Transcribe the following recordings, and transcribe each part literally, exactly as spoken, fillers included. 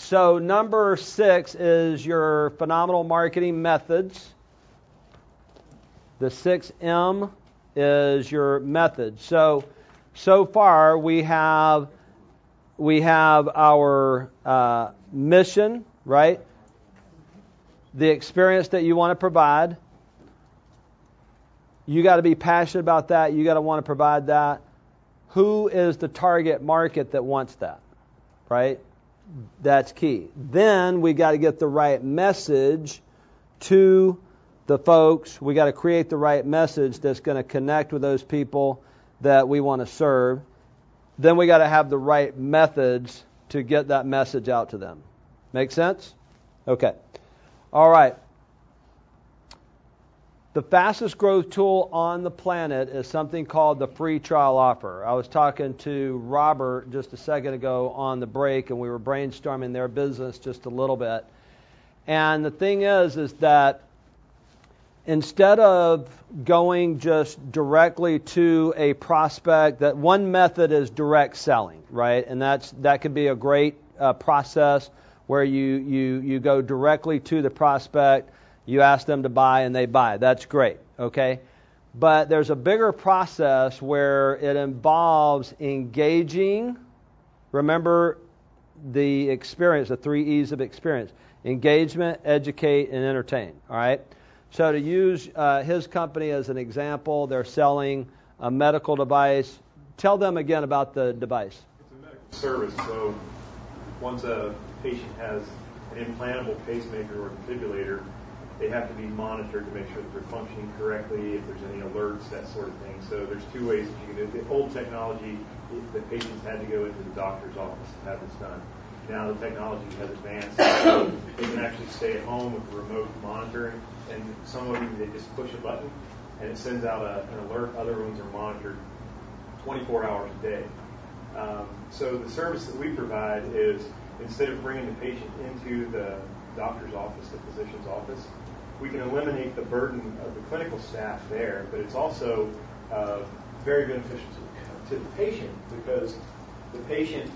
So number six is your phenomenal marketing methods. The six M is your methods. So, so far we have we have our uh, mission, right? The experience that you want to provide. You got to be passionate about that. You got to want to provide that. Who is the target market that wants that, right? That's key. Then we got to get the right message to the folks. We got to create the right message that's going to connect with those people that we want to serve. Then we got to have the right methods to get that message out to them. Make sense? Okay. All right. The fastest growth tool on the planet is something called the free trial offer. I was talking to Robert just a second ago on the break, and we were brainstorming their business just a little bit. And the thing is, is that instead of going just directly to a prospect, that one method is direct selling, right? And that's that could be a great uh, process where you, you, you go directly to the prospect. You ask them to buy and they buy. That's great, okay? But there's a bigger process where it involves engaging. Remember the experience, the three E's of experience. Engagement, educate, and entertain, all right? So to use uh, his company as an example, they're selling a medical device. Tell them again about the device. It's a medical service, so once a patient has an implantable pacemaker or defibrillator, they have to be monitored to make sure that they're functioning correctly, if there's any alerts, that sort of thing. So there's two ways that you can do it. The old technology, the patients had to go into the doctor's office to have this done. Now the technology has advanced. So they can actually stay at home with the remote monitoring, and some of them, they just push a button, and it sends out a, an alert. Other ones are monitored twenty-four hours a day. Um, so the service that we provide is, instead of bringing the patient into the doctor's office, the physician's office, we can eliminate the burden of the clinical staff there, but it's also uh, very beneficial to, to the patient, because the patient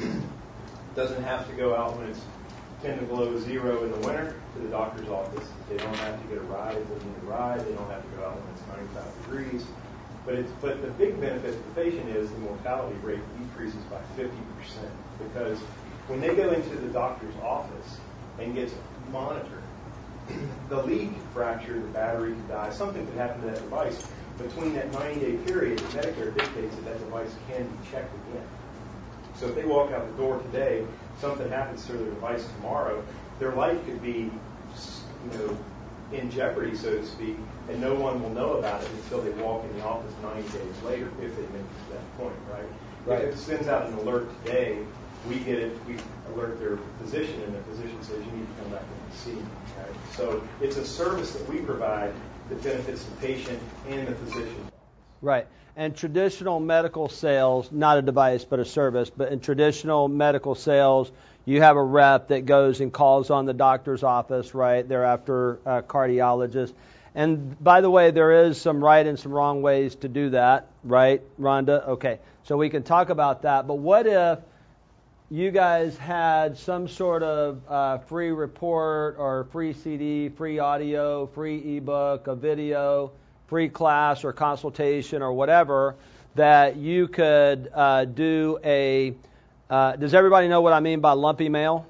doesn't have to go out when it's ten to below zero in the winter to the doctor's office. They don't have to get a ride if they need a ride. They don't have to go out when it's ninety-five degrees. But it's but the big benefit to the patient is the mortality rate decreases by fifty percent, because when they go into the doctor's office and gets monitored, the lead could fracture, the battery could die, something could happen to that device. Between that ninety-day period, Medicare dictates that that device can be checked again. So if they walk out the door today, something happens to their device tomorrow, their life could be, you know, in jeopardy, so to speak, and no one will know about it until they walk in the office ninety days later, if they make it to that point, right? Right. If it sends out an alert today, we get it, we alert their physician, and the physician says, you need to come back and see me. Right? So it's a service that we provide that benefits the patient and the physician. Right. And traditional medical sales, not a device, but a service, but in traditional medical sales, you have a rep that goes and calls on the doctor's office, right? They're after a cardiologist. And by the way, there is some right and some wrong ways to do that, right, Rhonda? Okay. So we can talk about that. But what if you guys had some sort of uh, free report or free C D, free audio, free ebook, a video, free class or consultation or whatever, that you could uh, do a, uh, does everybody know what I mean by lumpy mail?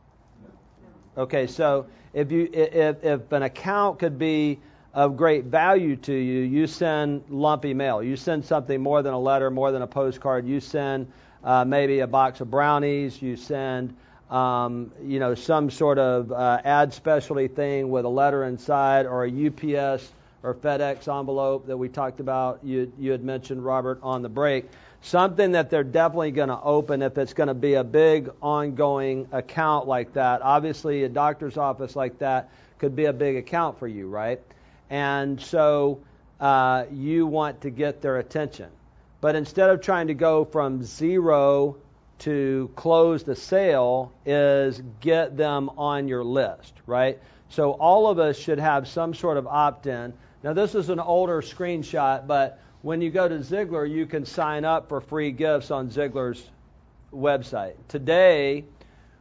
Okay, so if you if, if an account could be of great value to you, you send lumpy mail. You send something more than a letter, more than a postcard. You send uh, maybe a box of brownies. You send um, you know some sort of uh, ad specialty thing with a letter inside, or a U P S or FedEx envelope that we talked about, you you had mentioned, Robert, on the break. Something that they're definitely going to open if it's going to be a big ongoing account like that. Obviously, a doctor's office like that could be a big account for you, right? And so uh, you want to get their attention. But instead of trying to go from zero to close the sale, is get them on your list, right? So all of us should have some sort of opt-in. Now, this is an older screenshot, but when you go to Ziglar, you can sign up for free gifts on Ziglar's website. Today,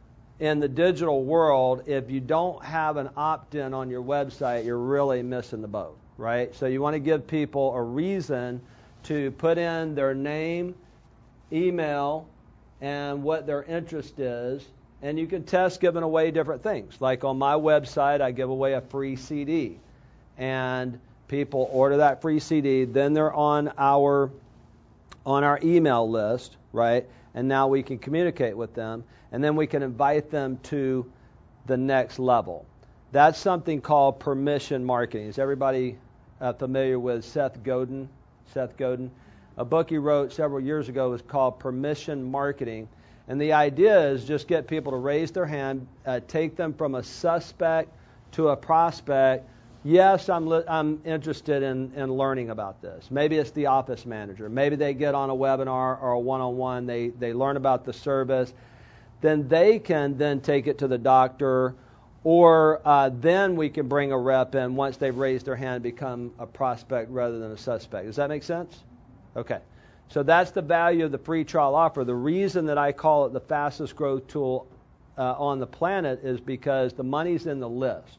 in the digital world, if you don't have an opt-in on your website, you're really missing the boat, right? So you want to give people a reason to put in their name, email, and what their interest is. And you can test giving away different things. Like on my website, I give away a free C D. And people order that free C D, then they're on our on our email list, right? And now we can communicate with them, and then we can invite them to the next level. That's something called permission marketing. Is everybody uh, familiar with Seth Godin? Seth Godin, a book he wrote several years ago was called Permission Marketing, and the idea is just get people to raise their hand, uh, take them from a suspect to a prospect. Yes, I'm li- I'm interested in, in learning about this. Maybe it's the office manager. Maybe they get on a webinar or a one-on-one. They they learn about the service. Then they can then take it to the doctor, or uh, then we can bring a rep in once they've raised their hand and become a prospect rather than a suspect. Does that make sense? Okay. So that's the value of the free trial offer. The reason that I call it the fastest growth tool uh, on the planet is because the money's in the list.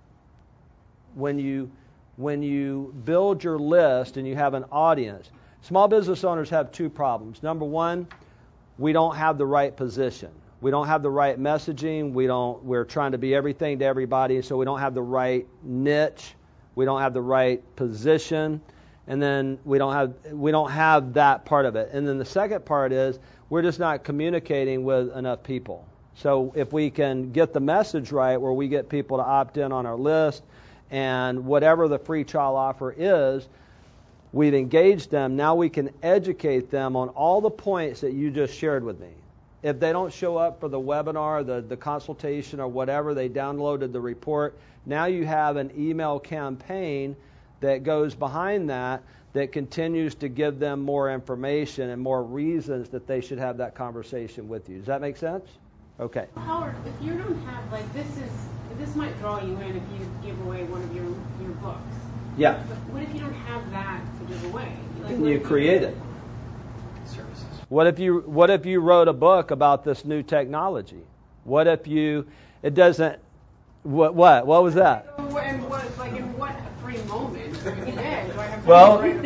When you when you build your list and you have an audience, small business owners have two problems. Number one, we don't have the right position. We don't have the right messaging. We don't. We're trying to be everything to everybody, so we don't have the right niche. We don't have the right position, and then we don't have we don't have that part of it. And then the second part is we're just not communicating with enough people. So if we can get the message right, where we get people to opt in on our list, and whatever the free trial offer is, we've engaged them. Now we can educate them on all the points that you just shared with me. If they don't show up for the webinar, the, the consultation, or whatever, they downloaded the report, now you have an email campaign that goes behind that that continues to give them more information and more reasons that they should have that conversation with you. Does that make sense? Okay. Howard, if you don't have, like, this is, this might draw you in if you give away one of your, your books. Yeah. But what if you don't have that to give away? Like, Then you create it. Services. What if you What if you wrote a book about this new technology? What if you? It doesn't. What What What was that? And what, like, in what free moment during the day do I have to Well, write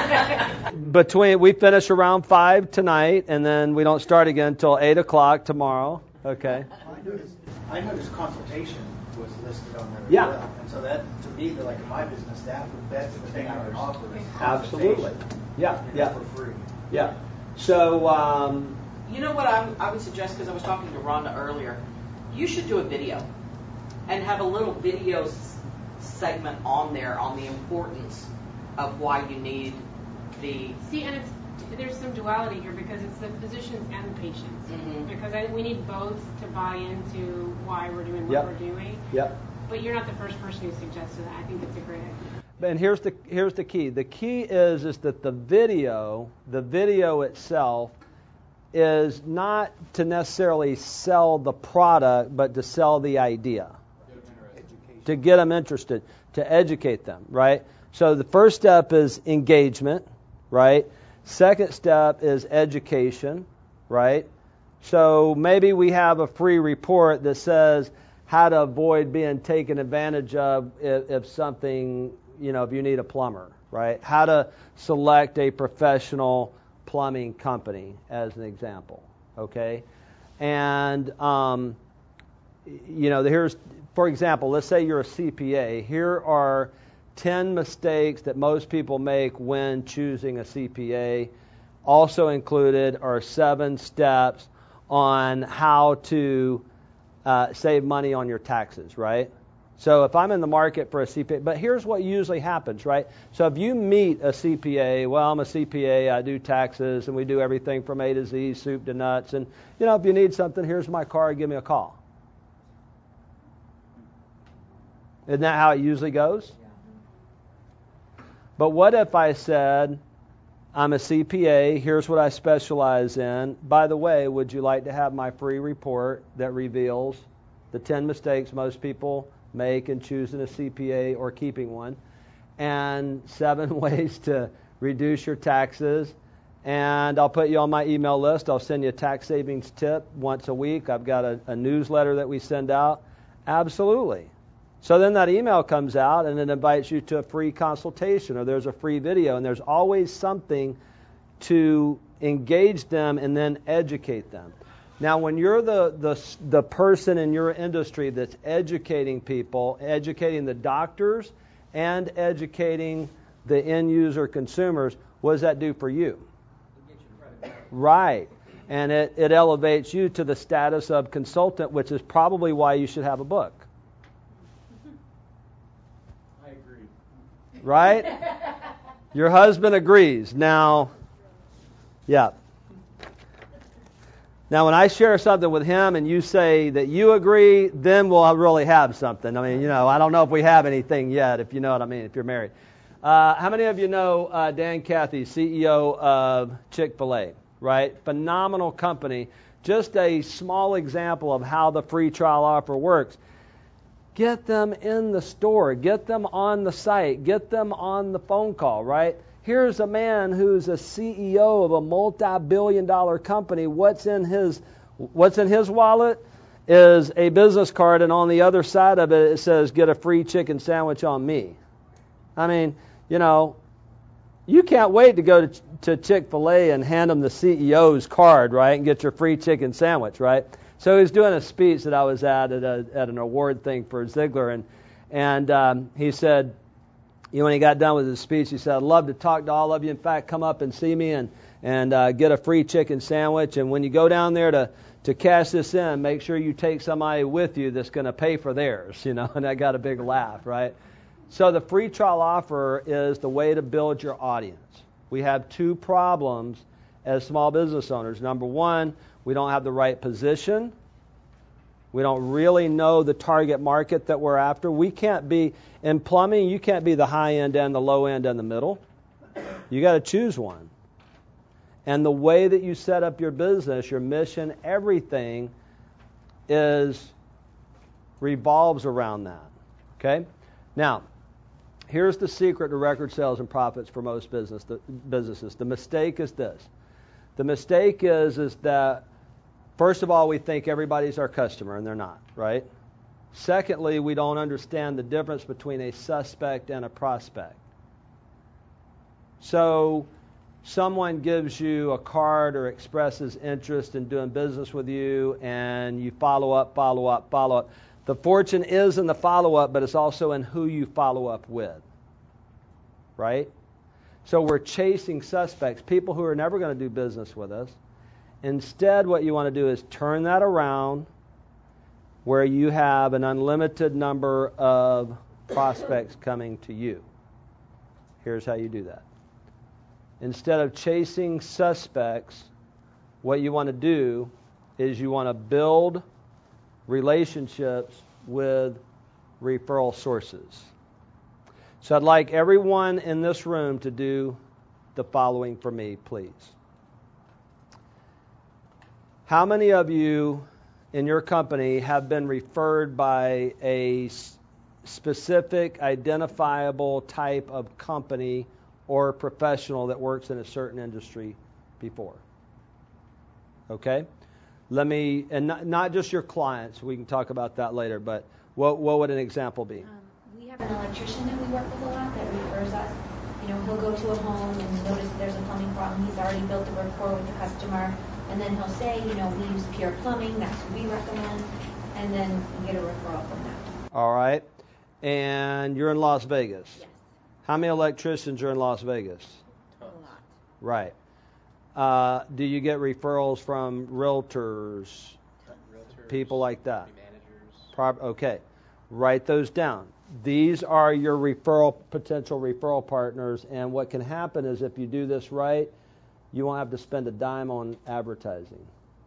a book? Between we finish around five tonight, and then we don't start again until eight o'clock tomorrow. Okay. I noticed, I noticed consultation was listed on there as Yeah. well. And so that, to me, like in my business, that that's the thing I would offer is Absolutely. consultation, Yeah. you know, Yeah. for free. Yeah. So. Um, You know what I, I would suggest, because I was talking to Rhonda earlier, you should do a video and have a little video s- segment on there on the importance of why you need the... See, and it's, there's some duality here because it's the physicians and the patients. Mhm. Because I, we need both to buy into why we're doing what Yep. we're doing. Yep. But you're not the first person who suggested that. I think it's a great idea. And here's the here's the key. The key is is that the video, the video itself, is not to necessarily sell the product, but to sell the idea, to get them interested, to educate them, right? So the first step is engagement, right? Second step is education, right? So maybe we have a free report that says how to avoid being taken advantage of if, if something, you know, if you need a plumber, right? How to select a professional plumbing company, as an example, okay? And, um, you know, here's, for example, let's say you're a C P A. Here are ten mistakes that most people make when choosing a C P A. Also included are seven steps on how to uh, save money on your taxes, right? So if I'm in the market for a C P A, but here's what usually happens, right? So if you meet a C P A, well, I'm a C P A, I do taxes, and we do everything from A to Z, soup to nuts, and, you know, if you need something, here's my card, give me a call. Isn't that how it usually goes? But what if I said, I'm a C P A, here's what I specialize in. By the way, would you like to have my free report that reveals the ten mistakes most people make in choosing a C P A or keeping one, and seven ways to reduce your taxes, and I'll put you on my email list. I'll send you a tax savings tip once a week. I've got a, a newsletter that we send out. Absolutely. So then that email comes out and it invites you to a free consultation, or there's a free video, and there's always something to engage them and then educate them. Now, when you're the, the, the person in your industry that's educating people, educating the doctors and educating the end user consumers, what does that do for you? Right. And it, it elevates you to the status of consultant, which is probably why you should have a book. I agree. Right? Your husband agrees. Now, yeah. Now, when I share something with him and you say that you agree, then we'll really have something. I mean, you know, I don't know if we have anything yet, if you know what I mean, if you're married. Uh, how many of you know uh, Dan Cathy, C E O of Chick-fil-A, right? Phenomenal company. Just a small example of how the free trial offer works. Get them in the store. Get them on the site. Get them on the phone call, right? Here's a man who's a C E O of a multi-billion dollar company. What's in his what's in his wallet is a business card, and on the other side of it, it says, get a free chicken sandwich on me. I mean, you know, you can't wait to go to, to Chick-fil-A and hand them the C E O's card, right, and get your free chicken sandwich, right? So he was doing a speech that I was at at, a, at an award thing for Ziegler, and, and um, he said, you know, when he got done with his speech, he said, I'd love to talk to all of you. In fact, come up and see me and, and uh, get a free chicken sandwich. And when you go down there to, to cash this in, make sure you take somebody with you that's going to pay for theirs, you know. And I got a big laugh, right? So the free trial offer is the way to build your audience. We have two problems as small business owners. Number one, we don't have the right position. We don't really know the target market that we're after. We can't be, in plumbing, you can't be the high end and the low end and the middle. You got to choose one. And the way that you set up your business, your mission, everything is revolves around that. Okay? Now, here's the secret to record sales and profits for most business the, businesses. The mistake is this. The mistake is, is that first of all, we think everybody's our customer, and they're not, right? Secondly, we don't understand the difference between a suspect and a prospect. So someone gives you a card or expresses interest in doing business with you, and you follow up, follow up, follow up. The fortune is in the follow-up, but it's also in who you follow up with, right? So we're chasing suspects, people who are never going to do business with us. Instead, what you want to do is turn that around where you have an unlimited number of prospects coming to you. Here's how you do that. Instead of chasing suspects, what you want to do is you want to build relationships with referral sources. So I'd like everyone in this room to do the following for me, please. How many of you in your company have been referred by a specific, identifiable type of company or professional that works in a certain industry before? Okay? Let me, and not, not just your clients, we can talk about that later, but what, what would an example be? Um, we have an electrician that we work with a lot that refers us. You know, he'll go to a home and notice there's a plumbing problem. He's already built a rapport with the customer. And then he'll say, you know, we use Pure Plumbing, that's what we recommend, and then we get a referral from that. All right. And you're in Las Vegas? Yes. How many electricians are in Las Vegas? A lot. Right. Uh, do you get referrals from realtors, Realtors, people like that? managers. Pro- okay. Write those down. These are your referral potential referral partners, and what can happen is if you do this right, you won't have to spend a dime on advertising.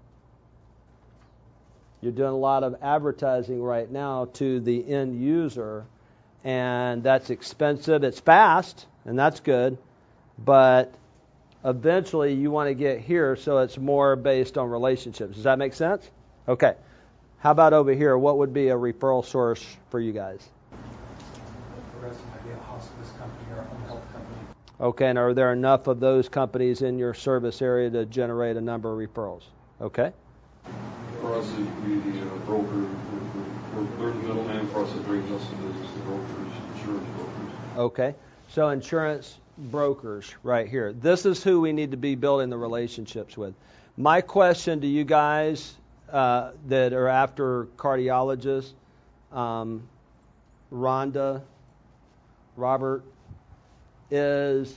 You're doing a lot of advertising right now to the end user, and that's expensive. It's fast, and that's good, but eventually you want to get here, so it's more based on relationships. Does that make sense? Okay. How about over here? What would be a referral source for you guys? For us, it might be a hospice company or a home health company. Okay, and are there enough of those companies in your service area to generate a number of referrals? Okay. For us, it would be the uh, broker. We're, we're the middleman for us that brings us the business, the brokers, insurance brokers. Okay, so insurance brokers right here. This is who we need to be building the relationships with. My question to you guys uh, that are after cardiologists, um, Rhonda, Robert, is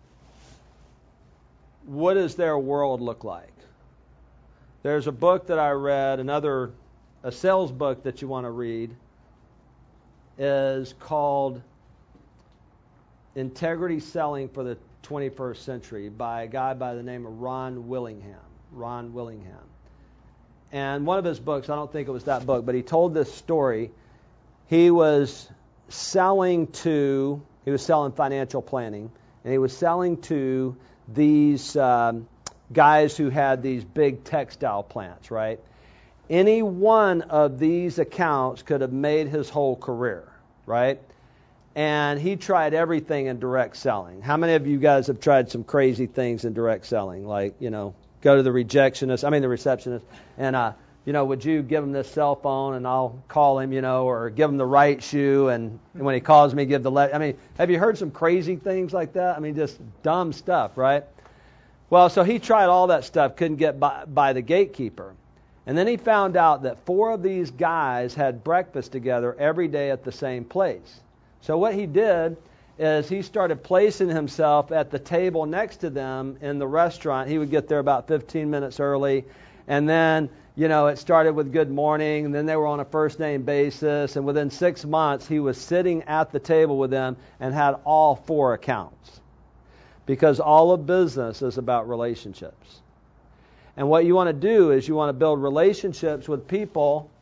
what does their world look like? There's a book that I read, another, a sales book that you want to read, is called Integrity Selling for the twenty-first Century by a guy by the name of Ron Willingham. Ron Willingham. And one of his books, I don't think it was that book, but he told this story. He was selling to, he was selling financial planning, and he was selling to these um, guys who had these big textile plants, right? Any one of these accounts could have made his whole career, right? And he tried everything in direct selling. How many of you guys have tried some crazy things in direct selling? Like, you know, go to the rejectionist, I mean the receptionist, and, uh, you know, would you give him this cell phone and I'll call him, you know, or give him the right shoe, and, and when he calls me, give the left. I mean, have you heard some crazy things like that? I mean, just dumb stuff, right? Well, so he tried all that stuff, couldn't get by, by the gatekeeper. And then he found out that four of these guys had breakfast together every day at the same place. So what he did is he started placing himself at the table next to them in the restaurant. He would get there about fifteen minutes early, and then, you know, it started with good morning, and then they were on a first name basis, and within six months he was sitting at the table with them and had all four accounts. Because all of business is about relationships. And what you want to do is you want to build relationships with people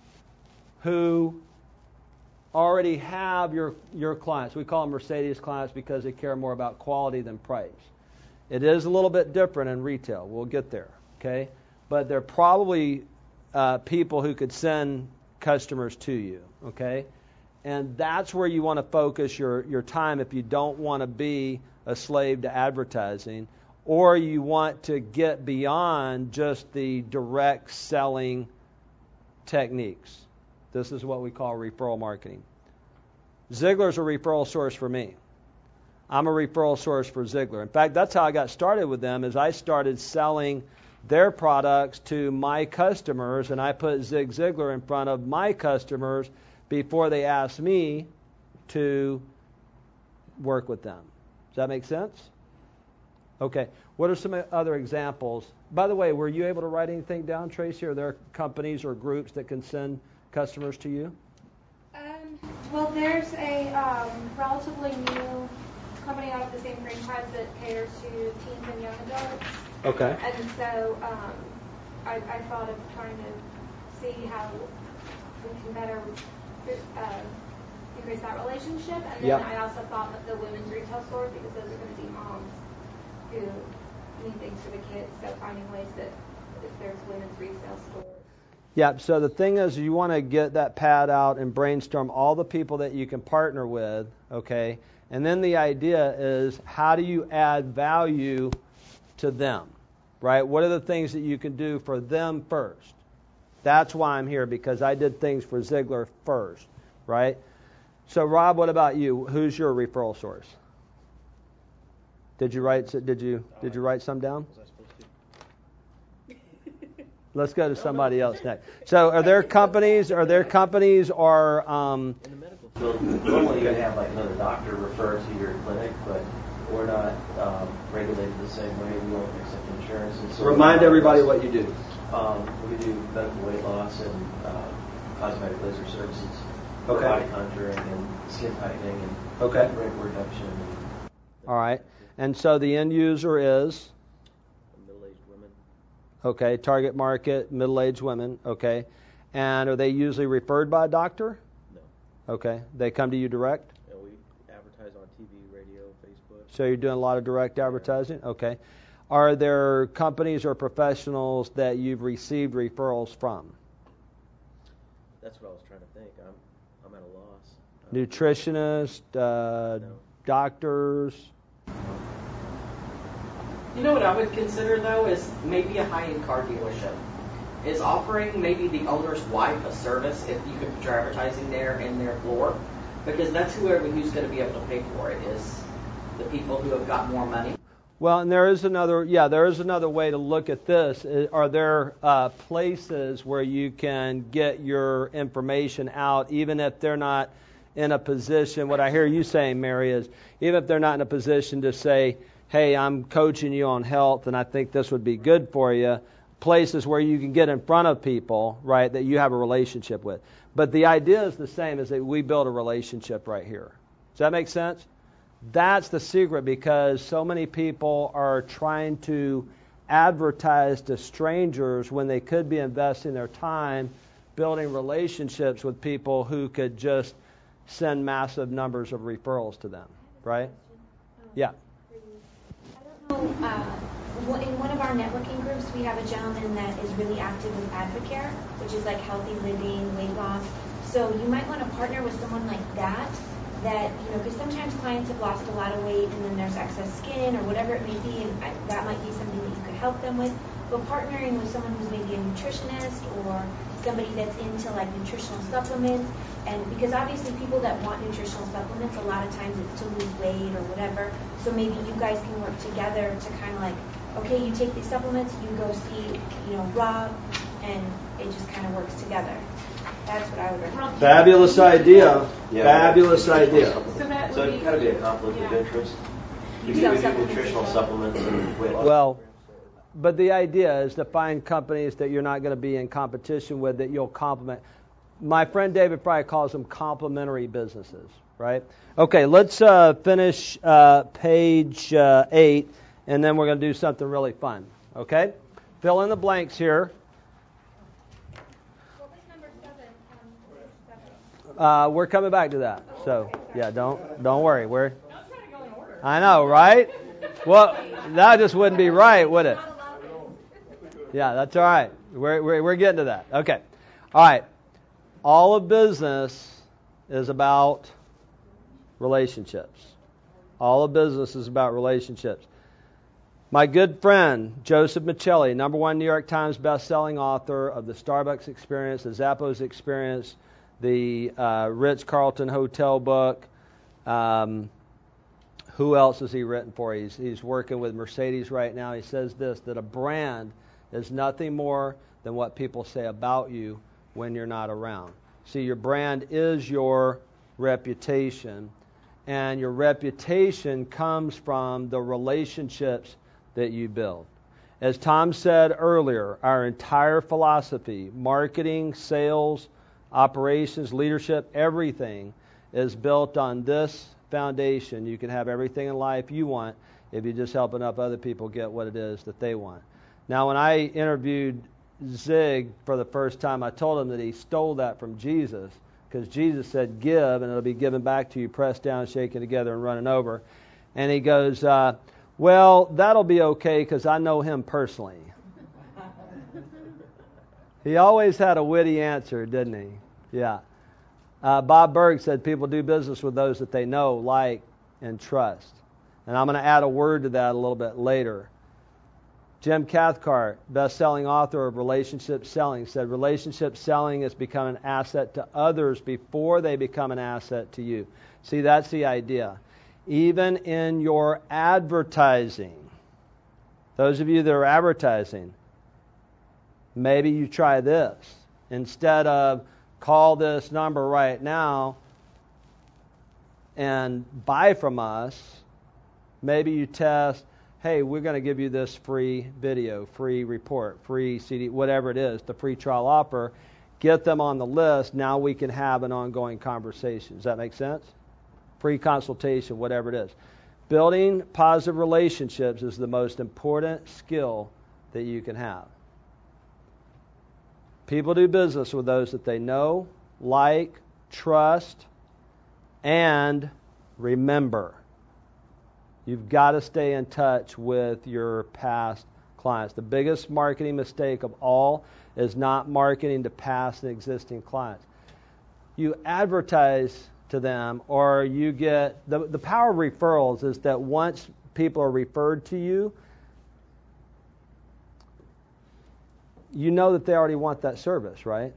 who already have your, your clients. We call them Mercedes clients because they care more about quality than price. It is a little bit different in retail. We'll get there, okay? But they're probably uh, people who could send customers to you, okay? And that's where you want to focus your, your time if you don't want to be a slave to advertising, or you want to get beyond just the direct selling techniques. This is what we call referral marketing. Ziglar's a referral source for me. I'm a referral source for Ziglar. In fact, that's how I got started with them, is I started selling their products to my customers, and I put Zig Ziglar in front of my customers before they asked me to work with them. Does that make sense? Okay. What are some other examples? By the way, were you able to write anything down, Tracy? Are there companies or groups that can send customers to you? Um, well, there's a um, relatively new company out of the same franchise that caters to teens and young adults. Okay. And so um, I, I thought of trying to see how we can better uh, increase that relationship. And then yep. I also thought of the women's retail stores, because those are going to be moms who need things for the kids. So finding ways that if there's women's retail stores. Yeah, so the thing is, you want to get that pad out and brainstorm all the people that you can partner with, okay? And then the idea is, how do you add value to them, right? What are the things that you can do for them first? That's why I'm here, because I did things for Ziglar first, right? So, Rob, what about you? Who's your referral source? Did you write? Did you did you write some down? Let's go to somebody else next. So, are there companies? Are there companies or? Um, In the medical field, normally you're going to have like another doctor refer to your clinic, but we're not um, regulated the same way. We don't accept insurance. And so remind everybody what you do. Um, we do medical weight loss and uh, cosmetic laser services, okay. body contouring and skin tightening and okay. wrinkle reduction. And all right. And so the end user is? Middle-aged women. Okay. Target market, middle-aged women. Okay. And are they usually referred by a doctor? No. Okay. They come to you direct? Yeah, we advertise on T V, radio, Facebook. So you're doing a lot of direct advertising? Okay. Are there companies or professionals that you've received referrals from? That's what I was trying to think. I'm I'm at a loss. Nutritionists, uh, no. doctors? You know what I would consider though is maybe a high-end car dealership is offering maybe the owner's wife a service if you could put your advertising there in their floor, because that's whoever who's going to be able to pay for it is the people who have got more money. Well, and there is another, yeah, there is another way to look at this. Are there uh, places where you can get your information out, even if they're not in a position, what I hear you saying, Mary, is even if they're not in a position to say, hey, I'm coaching you on health and I think this would be good for you, places where you can get in front of people, right, that you have a relationship with. But the idea is the same, is that we build a relationship right here. Does that make sense? That's the secret, because so many people are trying to advertise to strangers when they could be investing their time building relationships with people who could just send massive numbers of referrals to them, right? Yeah. I don't know, uh, in one of our networking groups, we have a gentleman that is really active with Advocare, which is like healthy living, weight loss. So you might want to partner with someone like that, that, you know, because sometimes clients have lost a lot of weight and then there's excess skin or whatever it may be, and I, that might be something that you could help them with. But partnering with someone who's maybe a nutritionist or somebody that's into like nutritional supplements, and because obviously people that want nutritional supplements, a lot of times it's to lose weight or whatever. So maybe you guys can work together to kind of like, okay, you take these supplements, you go see, you know, Rob, and it just kind of works together. That's what I would recommend. Fabulous idea. Yeah, Fabulous idea. So that So would it'd be, kind of be a conflict of yeah. interest. You You sell could do supplements nutritional as well. supplements and weight loss. Well, but the idea is to find companies that you're not going to be in competition with, that you'll complement. My friend David Fry calls them complementary businesses, right? Okay, let's uh, finish uh, page uh, eight, and then we're going to do something really fun, okay? Fill in the blanks here. What was number seven? Um, page seven? Uh, we're coming back to that, so yeah, don't don't worry. We're I know, right? Well, that just wouldn't be right, would it? Yeah, that's all right. We're we're, we're getting to that. Okay, all right. All of business is about relationships. All of business is about relationships. My good friend, Joseph Michelli, number one New York Times best-selling author of the Starbucks Experience, the Zappos Experience, the uh, Ritz-Carlton Hotel book. Um, who else has he written for? He's, he's working with Mercedes right now. He says this, that a brand is nothing more than what people say about you when you're not around. See, your brand is your reputation, and your reputation comes from the relationships that you build. As Tom said earlier, our entire philosophy, marketing, sales, operations, leadership, everything is built on this foundation. You can have everything in life you want if you just help enough other people get what it is that they want. Now, when I interviewed Zig for the first time, I told him that he stole that from Jesus, because Jesus said, give, and it'll be given back to you, pressed down, shaken together, and running over. And he goes, uh, well, that'll be okay, because I know him personally. He always had a witty answer, didn't he? Yeah. Uh, Bob Berg said people do business with those that they know, like, and trust. And I'm going to add a word to that a little bit later. Jim Cathcart, best-selling author of Relationship Selling, said relationship selling is become an asset to others before they become an asset to you. See, that's the idea. Even in your advertising, those of you that are advertising, maybe you try this. Instead of call this number right now and buy from us, maybe you test, hey, we're going to give you this free video, free report, free C D, whatever it is, the free trial offer. Get them on the list. Now we can have an ongoing conversation. Does that make sense? Free consultation, whatever it is. Building positive relationships is the most important skill that you can have. People do business with those that they know, like, trust, and remember. You've got to stay in touch with your past clients. The biggest marketing mistake of all is not marketing to past and existing clients. You advertise to them, or you get, the, the power of referrals is that once people are referred to you, you know that they already want that service, right?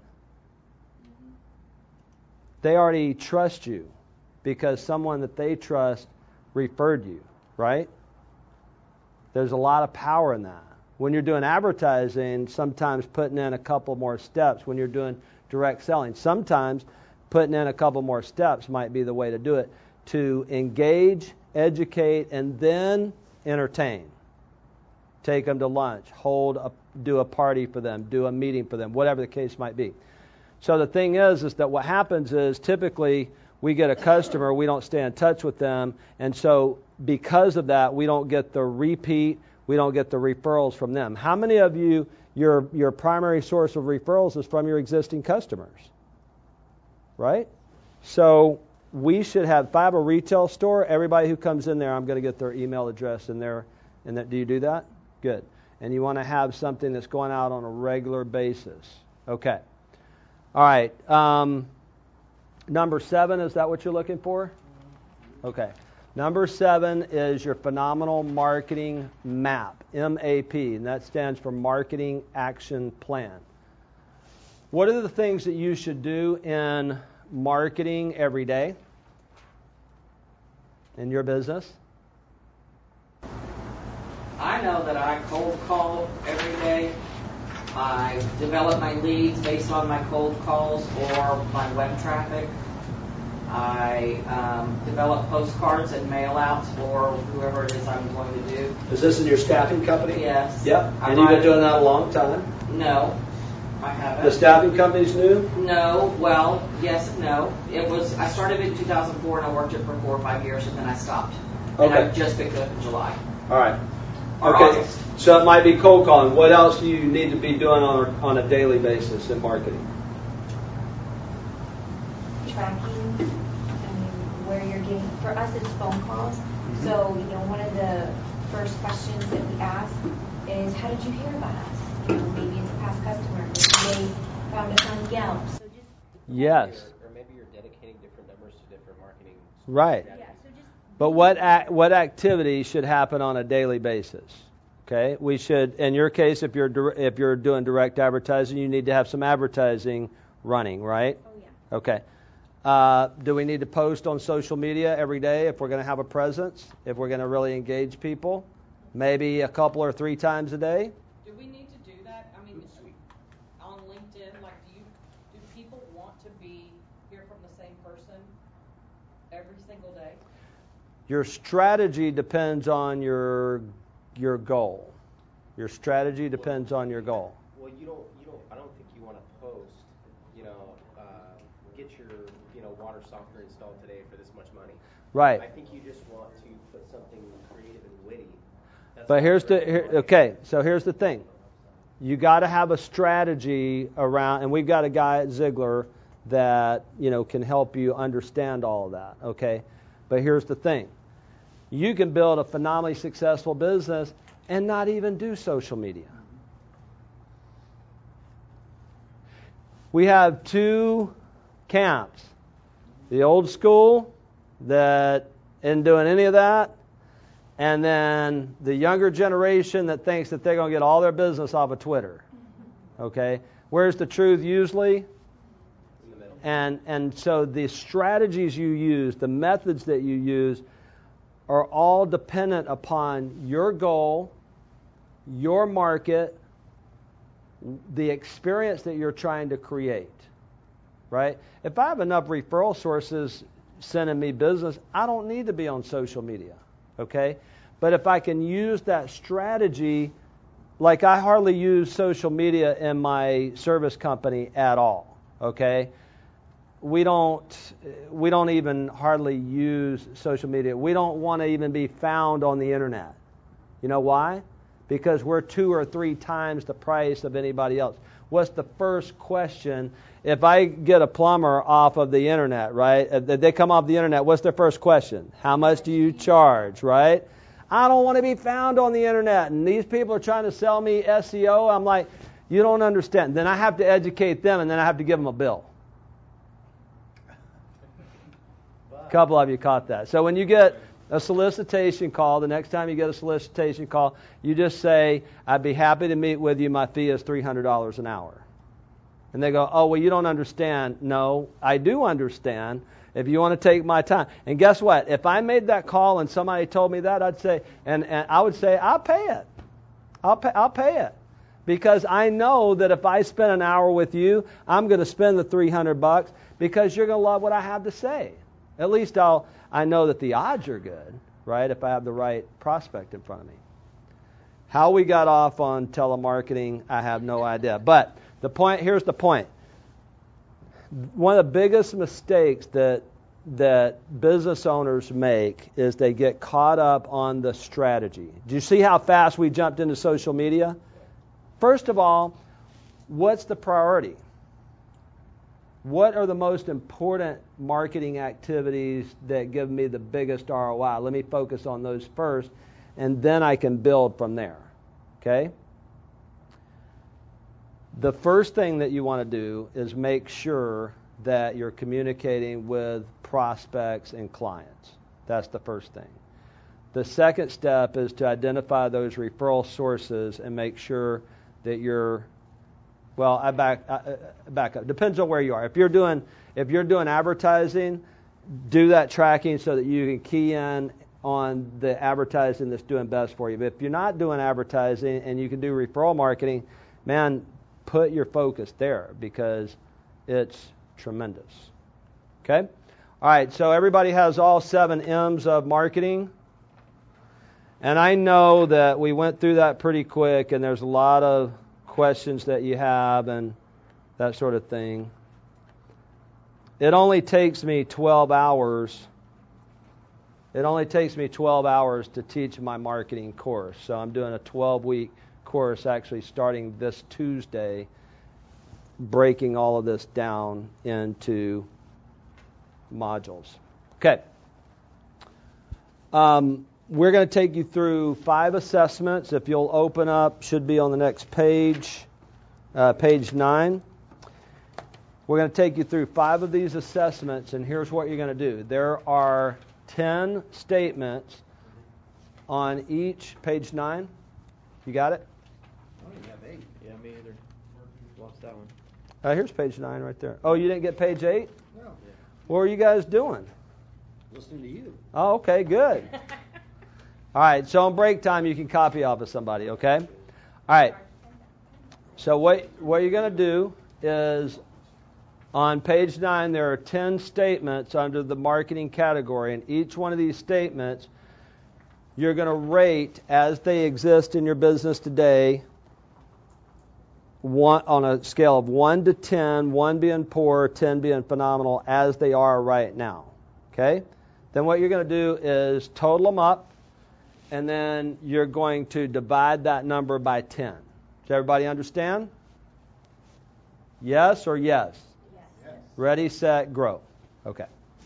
They already trust you because someone that they trust referred you, right? There's a lot of power in that. When you're doing advertising, sometimes putting in a couple more steps. When you're doing direct selling, sometimes putting in a couple more steps might be the way to do it, to engage, educate, and then entertain. Take them to lunch, hold a, do a party for them, do a meeting for them, whatever the case might be. So the thing is, is that what happens is typically we get a customer, we don't stay in touch with them, and so because of that, we don't get the repeat, we don't get the referrals from them. How many of you, your your primary source of referrals is from your existing customers? Right? So we should have, if I have a retail store, everybody who comes in there, I'm going to get their email address in there. And that, do you do that? Good. And you want to have something that's going out on a regular basis. Okay. All right. Um, number seven, is that what you're looking for? Okay. Number seven is your phenomenal marketing map, M A P, and that stands for Marketing Action Plan. What are the things that you should do in marketing every day in your business? I know that I cold call every day. I develop my leads based on my cold calls or my web traffic. I um, develop postcards and mail outs for whoever it is I'm going to do. Is this in your staffing company? Yes. Yep. I And you've been write- doing that a long time? No, I haven't. The staffing company's new? No, well, yes and no. It was, I started in two thousand four and I worked it for four or five years and then I stopped. And Okay. I just picked it up in July. All right. Or Okay. August. So it might be cold calling. What else do you need to be doing on a, on a daily basis in marketing? Tracking, I mean, where you're getting, for us it's phone calls. Mm-hmm. So, you know, one of the first questions that we ask is, how did you hear about us? You know, maybe it's a past customer, maybe they found us on Yelp. So just Yes. Or maybe you're dedicating different numbers to different marketing. Right. yeah, so just But what ac- what activity should happen on a daily basis? Okay, we should. In your case, if you're dir- if you're doing direct advertising, you need to have some advertising running, right? Oh yeah. Okay. Uh, do we need to post on social media every day if we're going to have a presence? If we're going to really engage people, maybe a couple or three times a day. Do we need to do that? I mean, on LinkedIn, like, do you, do people want to be, hear from the same person every single day? Your strategy depends on your your goal. Your strategy depends on your goal. Well, you don't, you don't, I don't think you want to post, you know, uh, get your, you know, water softener installed today for this much money. Right. I think you just want to put something creative and witty. That's But what here's the I'm here, trying to okay. So here's the thing. You got to have a strategy around, and we've got a guy at Ziegler that you know can help you understand all of that. Okay. But here's the thing. You can build a phenomenally successful business and not even do social media. We have two camps. The old school that isn't doing any of that, and then the younger generation that thinks that they're going to get all their business off of Twitter. Okay? Where's the truth usually? In the middle. And and so the strategies you use, the methods that you use, are all dependent upon your goal, your market, the experience that you're trying to create. Right? If I have enough referral sources sending me business, I don't need to be on social media. Okay? But if I can use that strategy, like I hardly use social media in my service company at all. Okay? We don't we don't even hardly use social media. We don't want to even be found on the internet. You know why? Because we're two or three times the price of anybody else. What's the first question? If I get a plumber off of the internet, right? If they come off the internet, what's their first question? How much do you charge, right? I don't want to be found on the internet. And these people are trying to sell me S E O. I'm like, you don't understand. Then I have to educate them, and then I have to give them a bill. A couple of you caught that. So when you get a solicitation call, the next time you get a solicitation call, you just say, I'd be happy to meet with you. My fee is three hundred dollars an hour. And they go, oh, well, you don't understand. No, I do understand. If you want to take my time. And guess what? If I made that call and somebody told me that, I'd say, and, and I would say, I'll pay it. I'll pay, I'll pay it. Because I know that if I spend an hour with you, I'm going to spend the three hundred bucks because you're going to love what I have to say. At least I'll, I know that the odds are good, right, if I have the right prospect in front of me. How we got off on telemarketing, I have no idea. But the point, here's the point. One of the biggest mistakes that that business owners make is they get caught up on the strategy. Do you see how fast we jumped into social media? First of all, what's the priority? What are the most important marketing activities that give me the biggest R O I? Let me focus on those first, and then I can build from there. Okay? The first thing that you want to do is make sure that you're communicating with prospects and clients. That's the first thing. The second step is to identify those referral sources and make sure that you're, well, I back I, back up. Depends on where you are. If you're doing if you're doing advertising, do that tracking so that you can key in on the advertising that's doing best for you. But if you're not doing advertising and you can do referral marketing, man, put your focus there because it's tremendous. Okay? All right, so everybody has all seven M's of marketing. And I know that we went through that pretty quick, and there's a lot of questions that you have and that sort of thing. It only takes me twelve hours. It only takes me twelve hours to teach my marketing course. So I'm doing a twelve-week course actually starting this Tuesday, breaking all of this down into modules. Okay. Um, we're going to take you through five assessments. If you'll open up, should be on the next page, uh, page nine. We're going to take you through five of these assessments, and here's what you're going to do. There are ten statements on each, page nine. You got it? Oh, you have eight. Yeah, me either. Lost that one. Uh, here's page nine right there. Oh, you didn't get page eight? No. What were you guys doing? Listening to you. Oh, okay, good. All right, so on break time, you can copy off of somebody, okay? All right. So what, what you're going to do is on page nine, there are ten statements under the marketing category, and each one of these statements you're going to rate as they exist in your business today, one, on a scale of one to ten, one being poor, ten being phenomenal, as they are right now. Okay? Then what you're going to do is total them up, and then you're going to divide that number by ten. Does everybody understand? Yes or yes? Yes. Ready, set, grow. Okay.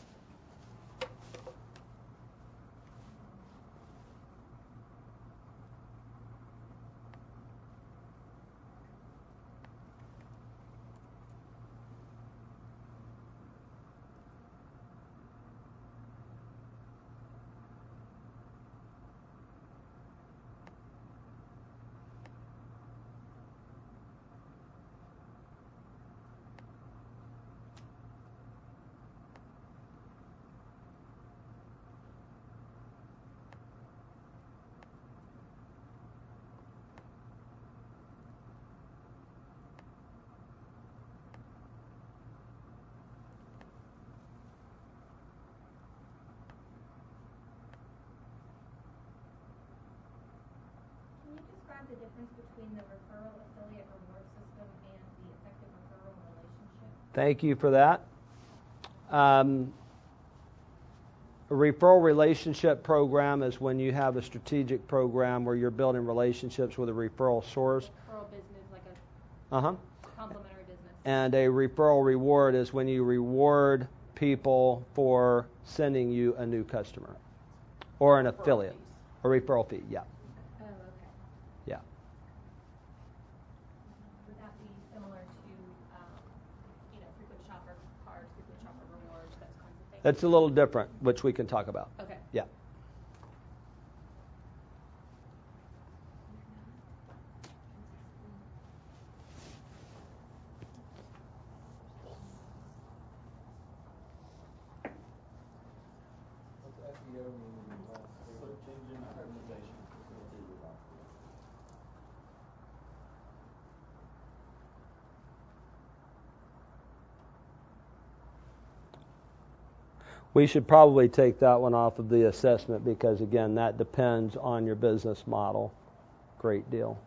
The difference between the referral affiliate reward system and the effective referral relationship? Thank you for that. Um, a referral relationship program is when you have a strategic program where you're building relationships with a referral source. Referral business, like a uh-huh. complementary business. And a referral reward is when you reward people for sending you a new customer or an Referral affiliate. fees. A referral fee, yeah. Oh, okay. Yeah. Would that be similar to, um, you know, frequent shopper cards, frequent shopper rewards, those kinds of things? That's a little different, which we can talk about. Okay. Yeah. We should probably take that one off of the assessment because, again, that depends on your business model. Great deal.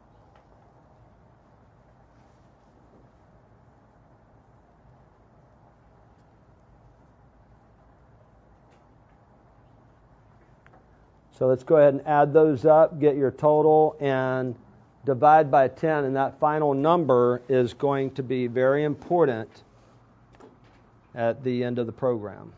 So let's go ahead and add those up, get your total, and divide by ten. And that final number is going to be very important at the end of the program.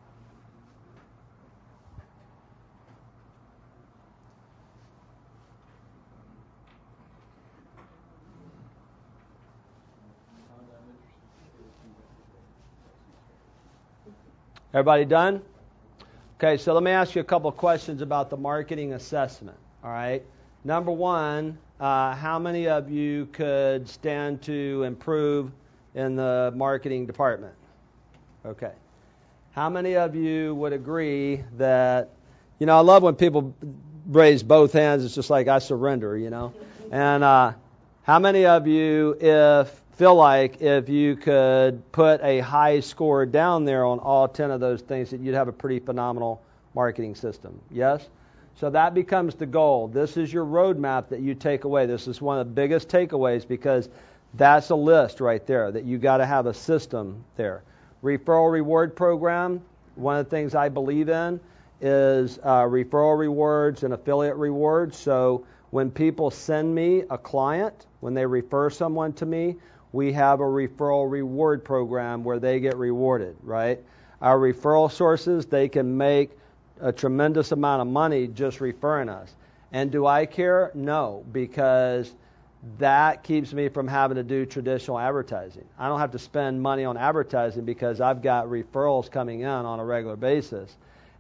Everybody done? Okay, so let me ask you a couple of questions about the marketing assessment. All right. Number one, uh, how many of you could stand to improve in the marketing department? Okay. How many of you would agree that, you know, I love when people raise both hands. It's just like I surrender, you know. And uh, how many of you if feel like if you could put a high score down there on all ten of those things that you'd have a pretty phenomenal marketing system? Yes? So that becomes the goal. This is your roadmap that you take away. This is one of the biggest takeaways because that's a list right there that you got to have a system there. Referral reward program, one of the things I believe in is uh, referral rewards and affiliate rewards. So when people send me a client, when they refer someone to me, we have a referral reward program where they get rewarded, right? Our referral sources, they can make a tremendous amount of money just referring us. And do I care? No, because that keeps me from having to do traditional advertising. I don't have to spend money on advertising because I've got referrals coming in on a regular basis.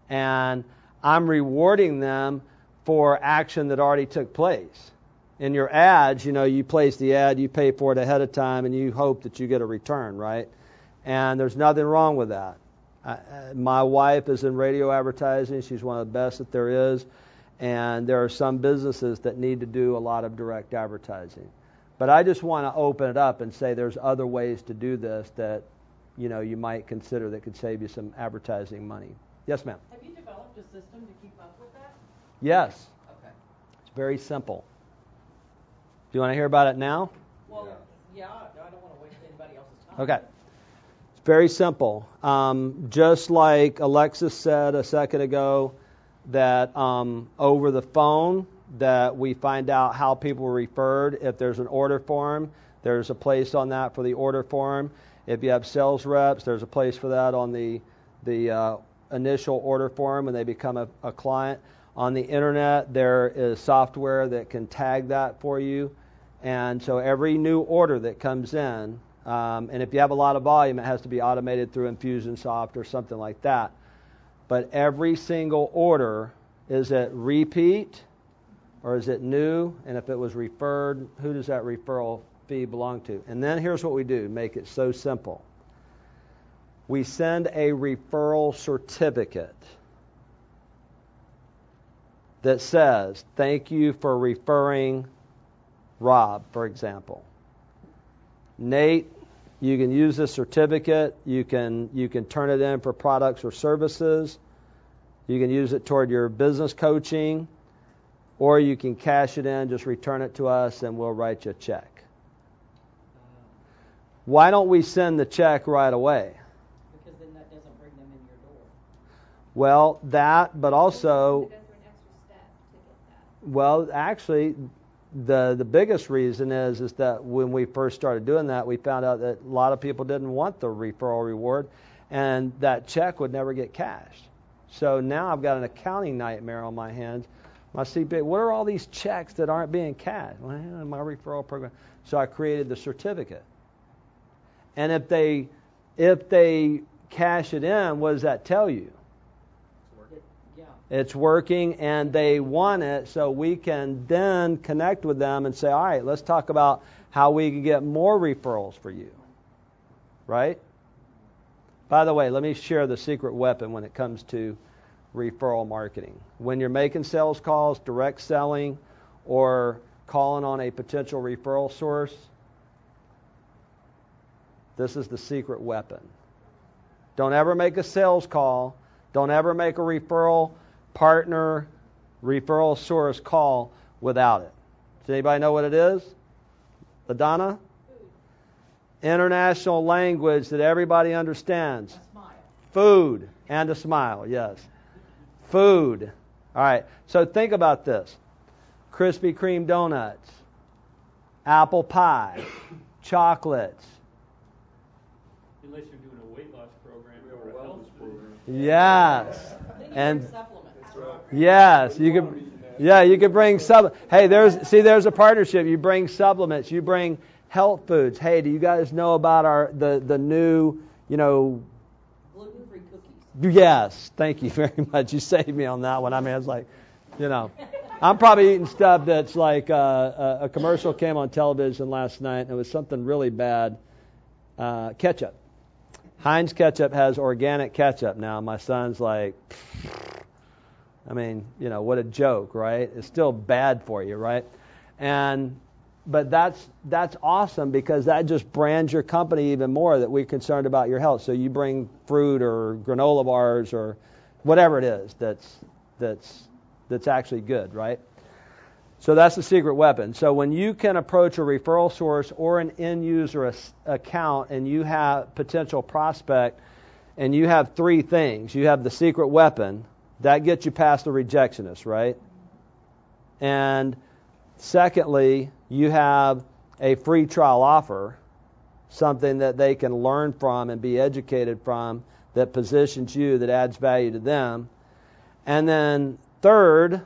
And I'm rewarding them for action that already took place. In your ads, you know, you place the ad, you pay for it ahead of time, and you hope that you get a return, right? And there's nothing wrong with that. I, my wife is in radio advertising. She's one of the best that there is. And there are some businesses that need to do a lot of direct advertising. But I just want to open it up and say there's other ways to do this that, you know, you might consider that could save you some advertising money. Yes, ma'am? Have you developed a system to keep up with that? Yes. Okay. It's very simple. Do you want to hear about it now? Well, yeah, no, I don't want to waste anybody else's time. Okay. It's very simple. Um, just like Alexis said a second ago, that um, over the phone, that we find out how people were referred. If there's an order form, there's a place on that for the order form. If you have sales reps, there's a place for that on the the uh, initial order form when they become a, a client. On the internet, there is software that can tag that for you. And so every new order that comes in, um, and if you have a lot of volume, it has to be automated through Infusionsoft or something like that. But every single order, is it repeat or is it new? And if it was referred, who does that referral fee belong to? And then here's what we do, make it so simple. We send a referral certificate that says, thank you for referring Rob, for example. Nate, you can use this certificate. You can you can turn it in for products or services. You can use it toward your business coaching, or you can cash it in, just return it to us, and we'll write you a check. Why don't we send the check right away? Because then that doesn't bring them in your door. Well, that, but also, well, actually, the the biggest reason is is that when we first started doing that, we found out that a lot of people didn't want the referral reward, and that check would never get cashed. So now I've got an accounting nightmare on my hands. My C P A, what are all these checks that aren't being cashed? Well, my referral program. So I created the certificate. And if they if they cash it in, what does that tell you? It's working, and they want it, so we can then connect with them and say, all right, let's talk about how we can get more referrals for you. Right? By the way, let me share the secret weapon when it comes to referral marketing. When you're making sales calls, direct selling, or calling on a potential referral source, this is the secret weapon. Don't ever make a sales call. Don't ever make a referral partner, referral source call without it. Does anybody know what it is? LaDonna? International language that everybody understands. A smile. Food and a smile, yes. Food. All right, so think about this. Krispy Kreme donuts, apple pie, chocolates. Unless you're doing a weight loss program or a health program. Yes. Then you And bring supplements. yes, you could yeah, you could bring sub Hey, there's see there's a partnership. You bring supplements, you bring health foods. Hey, do you guys know about our the the new, you know, Gluten-free cookies. yes, thank you very much. You saved me on that one. I mean, I was like, you know, I'm probably eating stuff that's like uh, a, a commercial came on television last night, and it was something really bad. Uh, ketchup. Heinz ketchup has organic ketchup now. My son's like, I mean, you know, what a joke, right? It's still bad for you, right? And but that's that's awesome because that just brands your company even more that we're concerned about your health. So you bring fruit or granola bars or whatever it is that's that's that's actually good, right? So that's the secret weapon. So when you can approach a referral source or an end user account and you have potential prospect and you have three things. You have the secret weapon. That gets you past the rejectionist, right? And secondly, you have a free trial offer, something that they can learn from and be educated from that positions you, that adds value to them. And then third,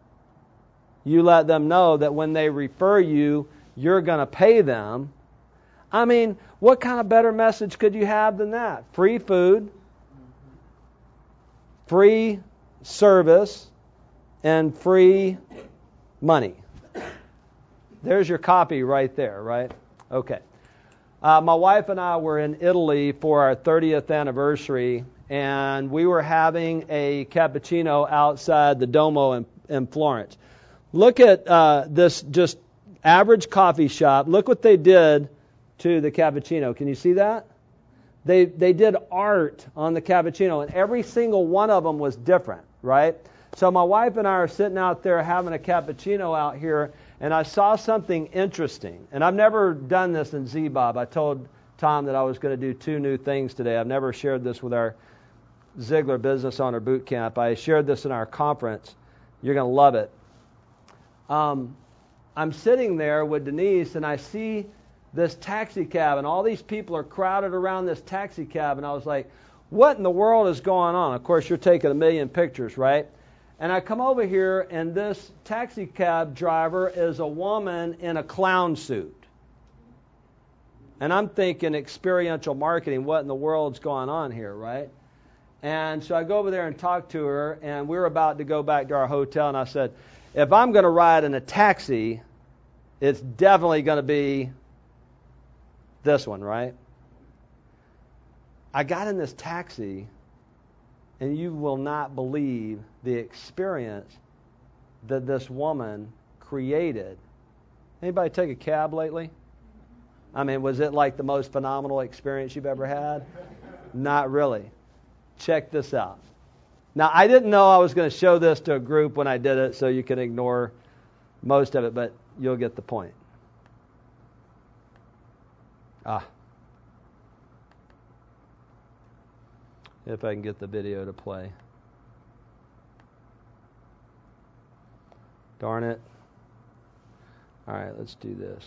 you let them know that when they refer you, you're going to pay them. I mean, what kind of better message could you have than that? Free food, free service, and free money. There's your copy right there, right? Okay. Uh, my wife and I were in Italy for our thirtieth anniversary, and we were having a cappuccino outside the Duomo in, in Florence. Look at uh, this just average coffee shop. Look what they did to the cappuccino. Can you see that? They they did art on the cappuccino, and every single one of them was different, right? So my wife and I are sitting out there having a cappuccino out here, and I saw something interesting. And I've never done this in Z-Bob. I told Tom that I was going to do two new things today. I've never shared this with our Ziegler Business Owner Boot Camp. I shared this in our conference. You're going to love it. Um, I'm sitting there with Denise, and I see this taxi cab, and all these people are crowded around this taxi cab, and I was like, what in the world is going on? Of course, you're taking a million pictures, right? And I come over here, and this taxi cab driver is a woman in a clown suit. And I'm thinking experiential marketing, what in the world's going on here, right? And so I go over there and talk to her, and we were about to go back to our hotel, and I said, if I'm going to ride in a taxi, it's definitely going to be this one, right? I got in this taxi, and you will not believe the experience that this woman created. Anybody take a cab lately? I mean, was it like the most phenomenal experience you've ever had? Not really. Check this out. Now, I didn't know I was going to show this to a group when I did it, so you can ignore most of it, but you'll get the point. Ah. If I can get the video to play. Darn it. All right, let's do this.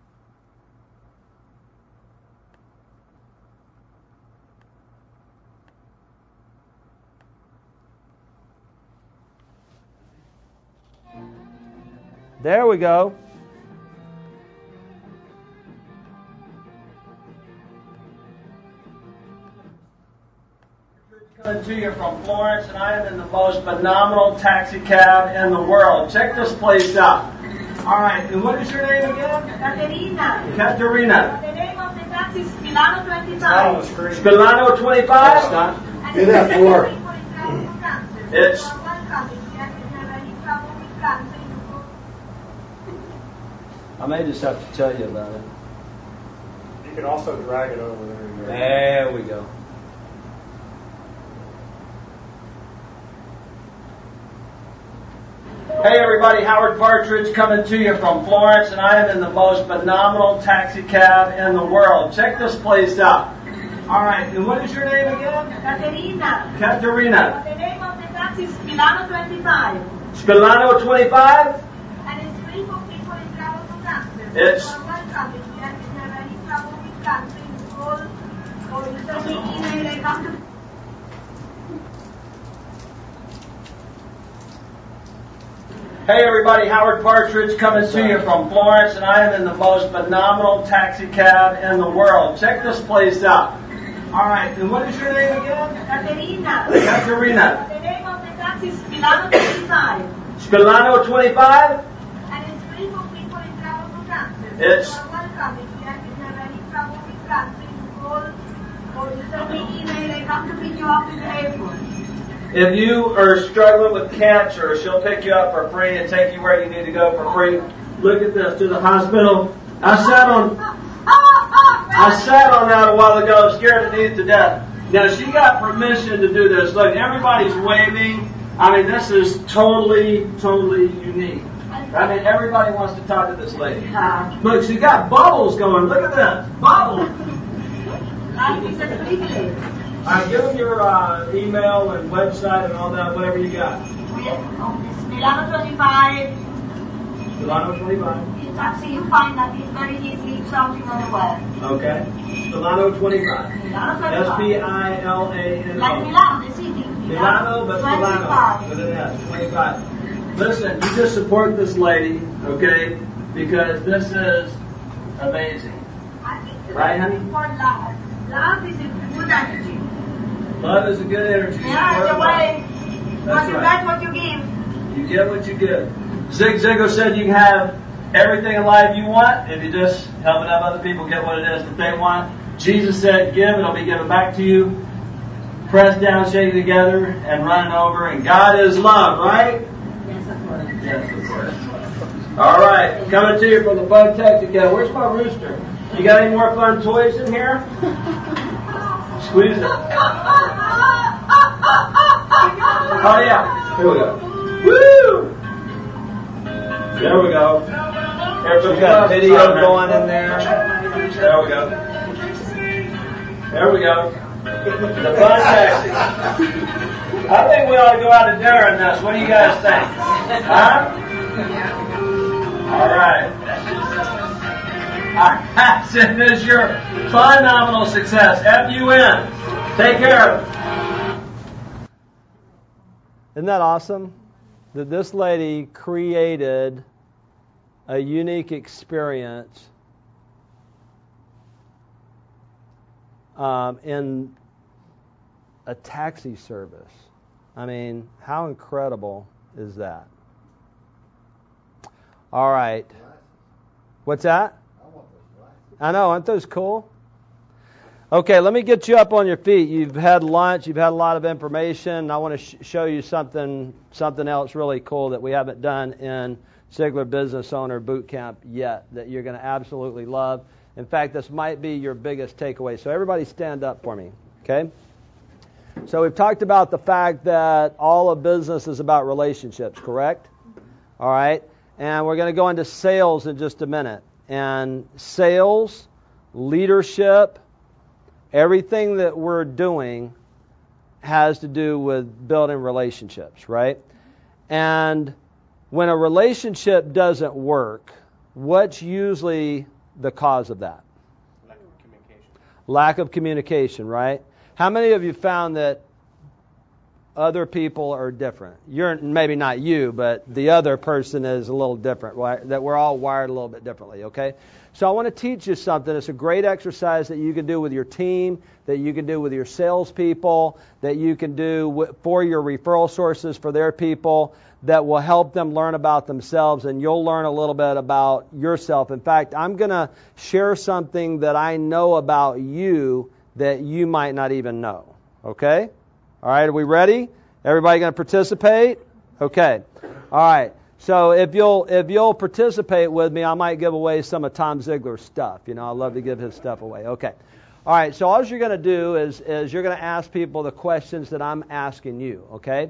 There we go. Coming to you from Florence, and I am in the most phenomenal taxi cab in the world. Check this place out. All right, and what is your name again? Caterina. Caterina. The name of the taxi is Spilano twenty-five. Spilano twenty-five? Do that for It's... I may just have to tell you about it. You can also drag it over there. There we go. Hey everybody, Howard Partridge coming to you from Florence, and I am in the most phenomenal taxi cab in the world. Check this place out. All right, and what is your name again? Caterina. Caterina. The name of the taxi is Milano twenty-five. Spilano twenty-five? And it's free for people in travel to cancer. It's... So welcome. If you have any trouble with cancer, you call or you send me email, I come to... Hey everybody, Howard Partridge coming to you from Florence, and I am in the most phenomenal taxi cab in the world. Check this place out. All right, and what is your name again? Caterina. Caterina. The name of the taxi is Milano twenty-five. Spilano twenty-five? And it's free for people in travel to cancer. It's... So welcome. If you have, if you have any trouble with cancer, you call or you send me email, I come to pick you up at the airport. If you are struggling with cancer, she'll pick you up for free and take you where you need to go for free. Look at this, to the hospital. I sat on I sat on that a while ago, scared to death to death. Now she got permission to do this. Look, everybody's waving. I mean, this is totally, totally unique. I mean, everybody wants to talk to this lady. Look, she got bubbles going. Look at this, bubbles. All right, give them your uh, email and website and all that, whatever you got. Milano twenty-five. Spilano twenty-five. The taxi you find that is very easily something on the web. Okay. Spilano twenty-five. Milano twenty-five. S P I L A N O. Like Milano, the city. Milano, but Spilano. With an S. twenty-five. Listen, you just support this lady, okay? Because this is amazing. I think Right, honey? For love. Love is a good energy. Love is a good energy. Yeah, Support the love. way. That's What you right. get, what you give. You get what you give. Zig Ziglar said you can have everything in life you want if you just help enough other people get what it is that they want. Jesus said, give, it'll be given back to you. Pressed down, shaken together, and running over. And God is love, right? Yes, of course. Yes, of course. All right, coming to you from the Fun Taxi Cab. Where's my rooster? You got any more fun toys in here? Squeeze it. Oh yeah. Here we go. Woo! There we go. We've got video going in there. There we go. There we go. The Fun Taxi. I think we ought to go out to dinner in this. What do you guys think? Huh? All right. All right. So this is your phenomenal success. F U N. Take care of it. Isn't that awesome? That this lady created a unique experience um, in a taxi service. I mean, how incredible is that? All right. What's that? I know, aren't those cool? Okay, let me get you up on your feet. You've had lunch. You've had a lot of information. I want to sh- show you something something else really cool that we haven't done in Ziglar Business Owner Boot Camp yet that you're going to absolutely love. In fact, this might be your biggest takeaway. So everybody stand up for me, okay? So we've talked about the fact that all of business is about relationships, correct? All right. And we're going to go into sales in just a minute. And sales, leadership, everything that we're doing has to do with building relationships, right? And when a relationship doesn't work, what's usually the cause of that? Lack of communication. Lack of communication, right? How many of you found that other people are different? You're maybe not you, but the other person is a little different, right? That we're all wired a little bit differently, okay? So I want to teach you something. It's a great exercise that you can do with your team, that you can do with your salespeople, that you can do for your referral sources for their people, that will help them learn about themselves, and you'll learn a little bit about yourself. In fact, I'm going to share something that I know about you that you might not even know, okay? All right, are we ready? Everybody going to participate? Okay. All right. So if you'll if you'll participate with me, I might give away some of Tom Ziglar's stuff. You know, I love to give his stuff away. Okay. All right. So all you're going to do is is you're going to ask people the questions that I'm asking you. Okay.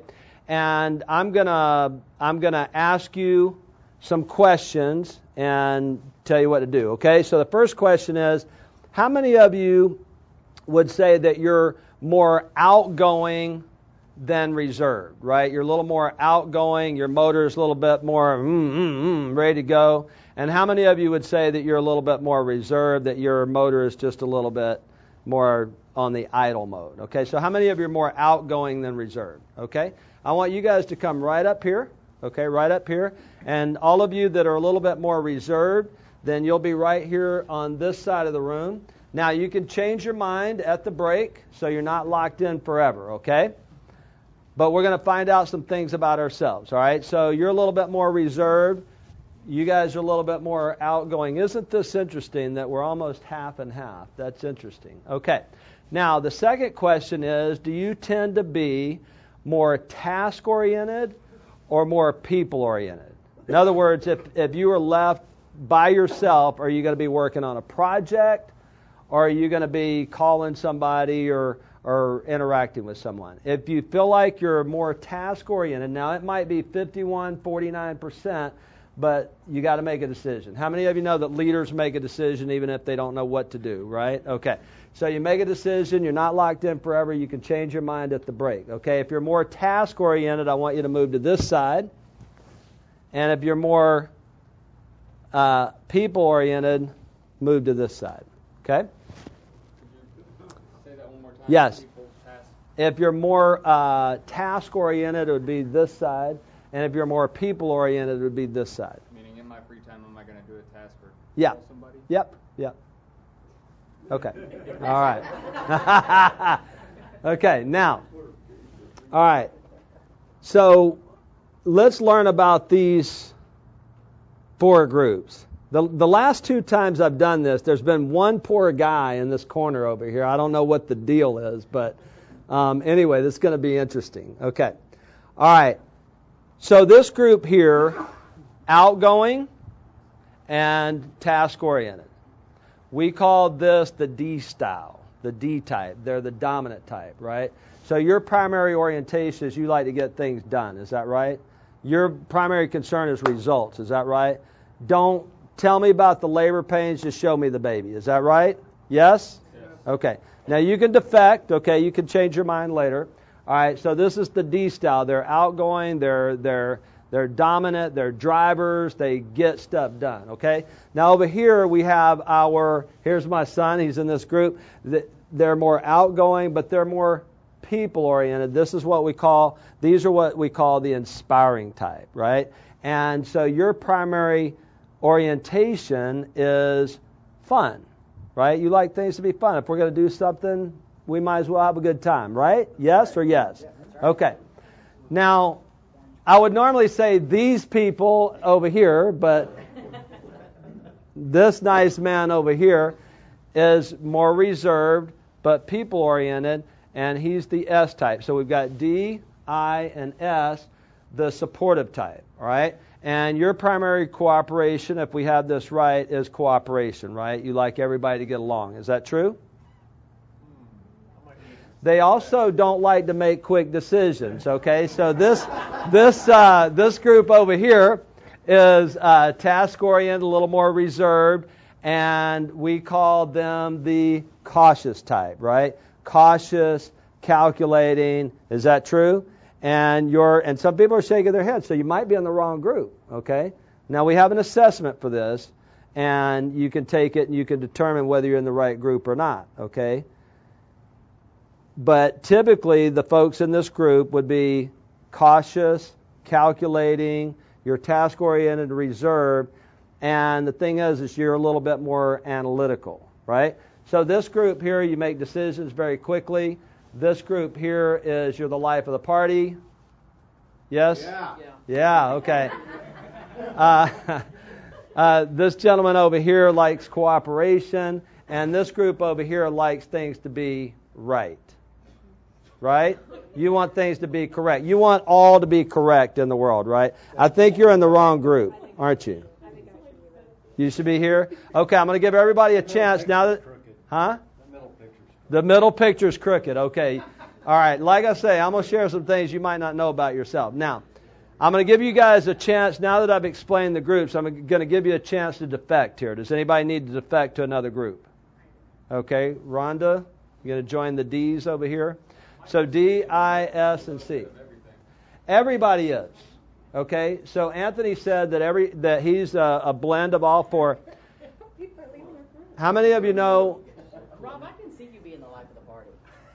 and I'm gonna I'm gonna ask you some questions and tell you what to do. Okay? So the first question is, how many of you would say that you're more outgoing than reserved, right? You're a little more outgoing, your motor is a little bit more mm, mm, mm, ready to go. And how many of you would say that you're a little bit more reserved, that your motor is just a little bit more on the idle mode? Okay, so how many of you are more outgoing than reserved? Okay, I want you guys to come right up here, okay, right up here. And all of you that are a little bit more reserved, then you'll be right here on this side of the room. Now, you can change your mind at the break, so you're not locked in forever, okay? But we're going to find out some things about ourselves, all right? So you're a little bit more reserved. You guys are a little bit more outgoing. Isn't this interesting that we're almost half and half? That's interesting. Okay. Now, the second question is, do you tend to be more task-oriented or more people-oriented? In other words, if, if you were left by yourself, are you going to be working on a project, or are you going to be calling somebody or or interacting with someone? If you feel like you're more task-oriented, now it might be fifty-one, forty-nine percent, but you got to make a decision. How many of you know that leaders make a decision even if they don't know what to do, right? Okay. So you make a decision. You're not locked in forever. You can change your mind at the break, okay? If you're more task-oriented, I want you to move to this side. And if you're more uh, people-oriented, move to this side, okay? Say that one more time. Yes. People, task. If you're more uh, task-oriented, it would be this side. And if you're more people-oriented, it would be this side. Meaning in my free time, am I going to do a task or yeah. call somebody? Yep. Yep. Okay. All right. Okay. Now. All right. So let's learn about these four groups. The, the last two times I've done this, there's been one poor guy in this corner over here. I don't know what the deal is, but um, anyway, this is going to be interesting. Okay. All right. So this group here, outgoing and task-oriented. We call this the D style, the D type. They're the dominant type, right? So your primary orientation is you like to get things done. Is that right? Your primary concern is results. Is that right? Don't tell me about the labor pains, just show me the baby. Is that right? Yes? Yes. Okay. Now you can defect. Okay, you can change your mind later. All right, so this is the D style. They're outgoing, they're they're they're dominant, they're drivers, they get stuff done, okay? Now over here we have our, here's my son, he's in this group. They're more outgoing, but they're more people-oriented. This is what we call, these are what we call the inspiring type, right? And so your primary orientation is fun, right? You like things to be fun. If we're going to do something, we might as well have a good time, right? Yes or yes? Okay. Now, I would normally say these people over here, but this nice man over here is more reserved, but people-oriented, and he's the S type. So we've got D, I, and S, the supportive type, all right? And your primary cooperation, if we have this right, is cooperation, right? You like everybody to get along. Is that true? They also don't like to make quick decisions, okay? So this this uh, this group over here is uh, task-oriented, a little more reserved, and we call them the cautious type, right? Cautious, calculating. Is that true? And you're and some people are shaking their heads, so you might be in the wrong group, okay? Now we have an assessment for this, and you can take it and you can determine whether you're in the right group or not, okay? But typically, the folks in this group would be cautious, calculating, you're task-oriented, reserved, and the thing is, is you're a little bit more analytical, right? So this group here, you make decisions very quickly. This group here is you're the life of the party. Yes? Yeah. Yeah, okay. Uh, uh, this gentleman over here likes cooperation, and this group over here likes things to be right. Right? You want things to be correct. You want all to be correct in the world, right? I think you're in the wrong group, aren't you? You should be here? Okay, I'm going to give everybody a chance now that... Huh? The middle picture's crooked, okay. All right, like I say, I'm going to share some things you might not know about yourself. Now, I'm going to give you guys a chance, now that I've explained the groups, I'm going to give you a chance to defect here. Does anybody need to defect to another group? Okay, Rhonda, you're going to join the D's over here. So D, I, S, and C. Everybody is. Okay, so Anthony said that every that he's a, a blend of all four. How many of you know? Rob, I can see you being the life of the party.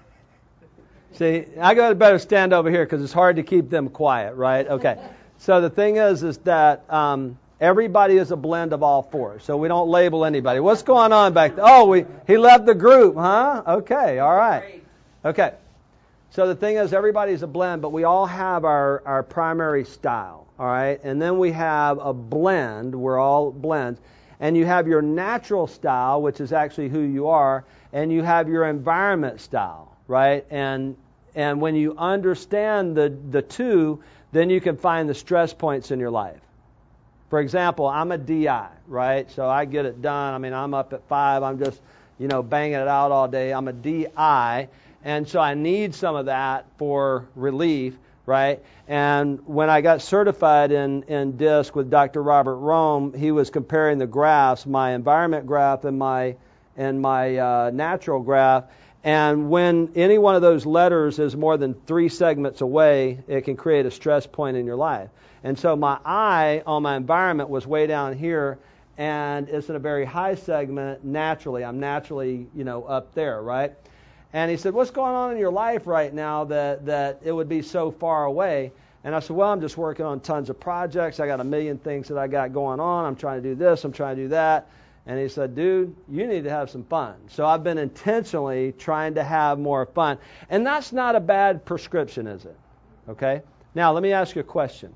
See, I got to better stand over here because it's hard to keep them quiet, right? Okay. So the thing is, is that um, everybody is a blend of all four. So we don't label anybody. What's going on back there? Oh, we he left the group, huh? Okay, all right. Okay. So the thing is, everybody's a blend, but we all have our, our primary style, all right? And then we have a blend. We're all blends. And you have your natural style, which is actually who you are, and you have your environment style, right? And and when you understand the, the two, then you can find the stress points in your life. For example, I'm a D I, right? So I get it done. I mean, I'm up at five. I'm just, you know, banging it out all day. I'm a D I, and so I need some of that for relief, right? And when I got certified in, in DISC with Doctor Robert Rome, he was comparing the graphs, my environment graph and my and my uh, natural graph. And when any one of those letters is more than three segments away, it can create a stress point in your life. And so my I on my environment was way down here, and it's in a very high segment naturally. I'm naturally, you know, up there, right? And he said, what's going on in your life right now that, that it would be so far away? And I said, well, I'm just working on tons of projects. I got a million things that I got going on. I'm trying to do this. I'm trying to do that. And he said, dude, you need to have some fun. So I've been intentionally trying to have more fun. And that's not a bad prescription, is it? Okay? Now, let me ask you a question.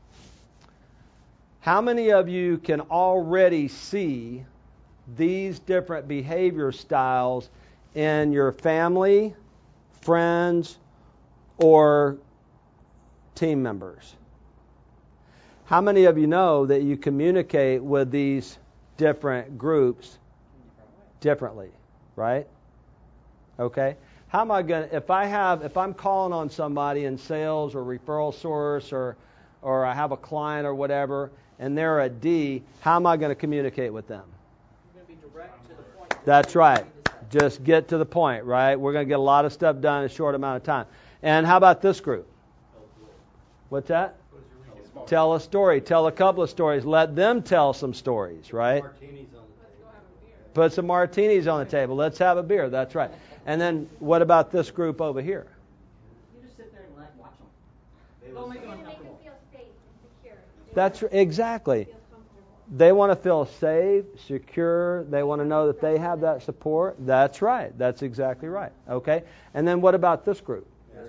How many of you can already see these different behavior styles in your family, friends, or team members? How many of you know that you communicate with these different groups differently, right? Okay. How am I going to, if I have, if I'm calling on somebody in sales or referral source or, or I have a client or whatever, and they're a D, how am I going to communicate with them? You're going to be direct to the point. That's right. Just get to the point, right? We're going to get a lot of stuff done in a short amount of time. And how about this group? What's that? Tell a story. Tell a couple of stories. Let them tell some stories, right? Put some martinis on the table. Let's have a beer. That's right. And then what about this group over here? You just sit there and let, watch them. Don't make them uncomfortable. Feel safe and secure. That's exactly. They want to feel safe, secure. They want to know that they have that support. That's right. That's exactly right. Okay. And then what about this group?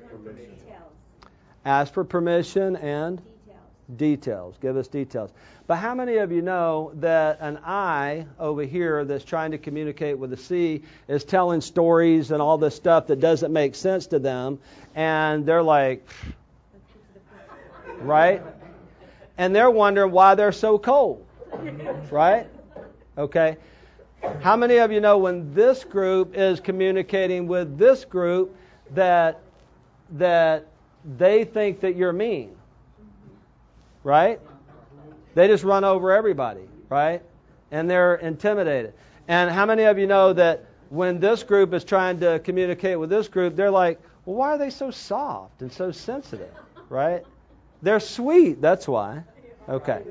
Ask for permission and details. Give us details. But how many of you know that an I over here that's trying to communicate with a C is telling stories and all this stuff that doesn't make sense to them, and they're like, right? And they're wondering why they're so cold, right? Okay. How many of you know when this group is communicating with this group that that they think that you're mean? Right? They just run over everybody, right? And they're intimidated. And how many of you know that when this group is trying to communicate with this group, they're like, well, why are they so soft and so sensitive, right? They're sweet, that's why. Okay.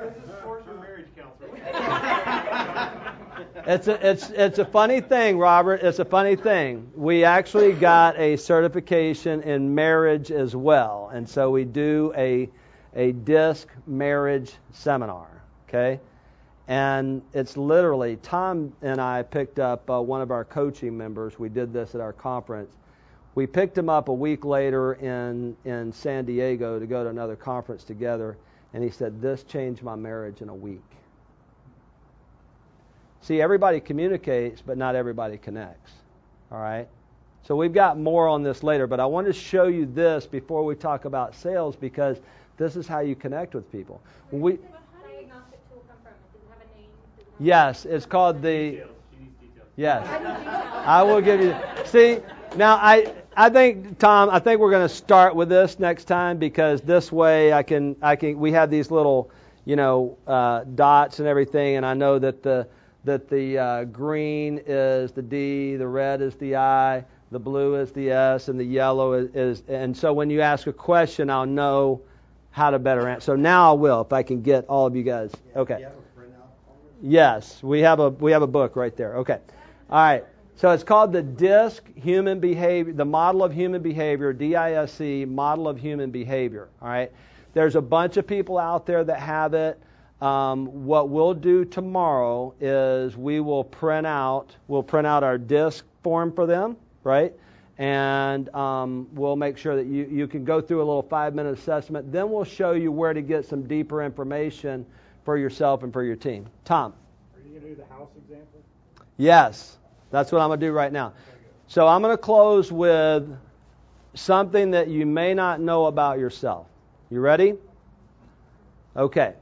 It's a, it's, it's a funny thing, Robert. It's a funny thing. We actually got a certification in marriage as well. And so we do a a DISC marriage seminar, okay? And it's literally, Tom and I picked up uh, one of our coaching members. We did this at our conference. We picked him up a week later in, in San Diego to go to another conference together, and he said, this changed my marriage in a week. See, everybody communicates, but not everybody connects, all right? So we've got more on this later, but I want to show you this before we talk about sales because this is how you connect with people. When we, yes, it's called the. Yes, I will give you. See, now I I think, Tom, I think we're going to start with this next time because this way I can, I can, we have these little, you know, uh, dots and everything, and I know that the, that the uh, green is the D, the red is the I, the blue is the S, and the yellow is, is, and so when you ask a question, I'll know how to better answer. So now I will, if I can get all of you guys. Okay. Yes, we have a, we have a book right there. Okay. All right. So it's called the DISC Human Behavior, the Model of Human Behavior, D I S C, Model of Human Behavior. All right. There's a bunch of people out there that have it. Um, what we'll do tomorrow is we will print out, we'll print out our DISC form for them, right? And um, we'll make sure that you, you can go through a little five-minute assessment. Then we'll show you where to get some deeper information for yourself and for your team. Tom? Are you going to do the house example? Yes. That's what I'm going to do right now. So I'm going to close with something that you may not know about yourself. You ready? Okay.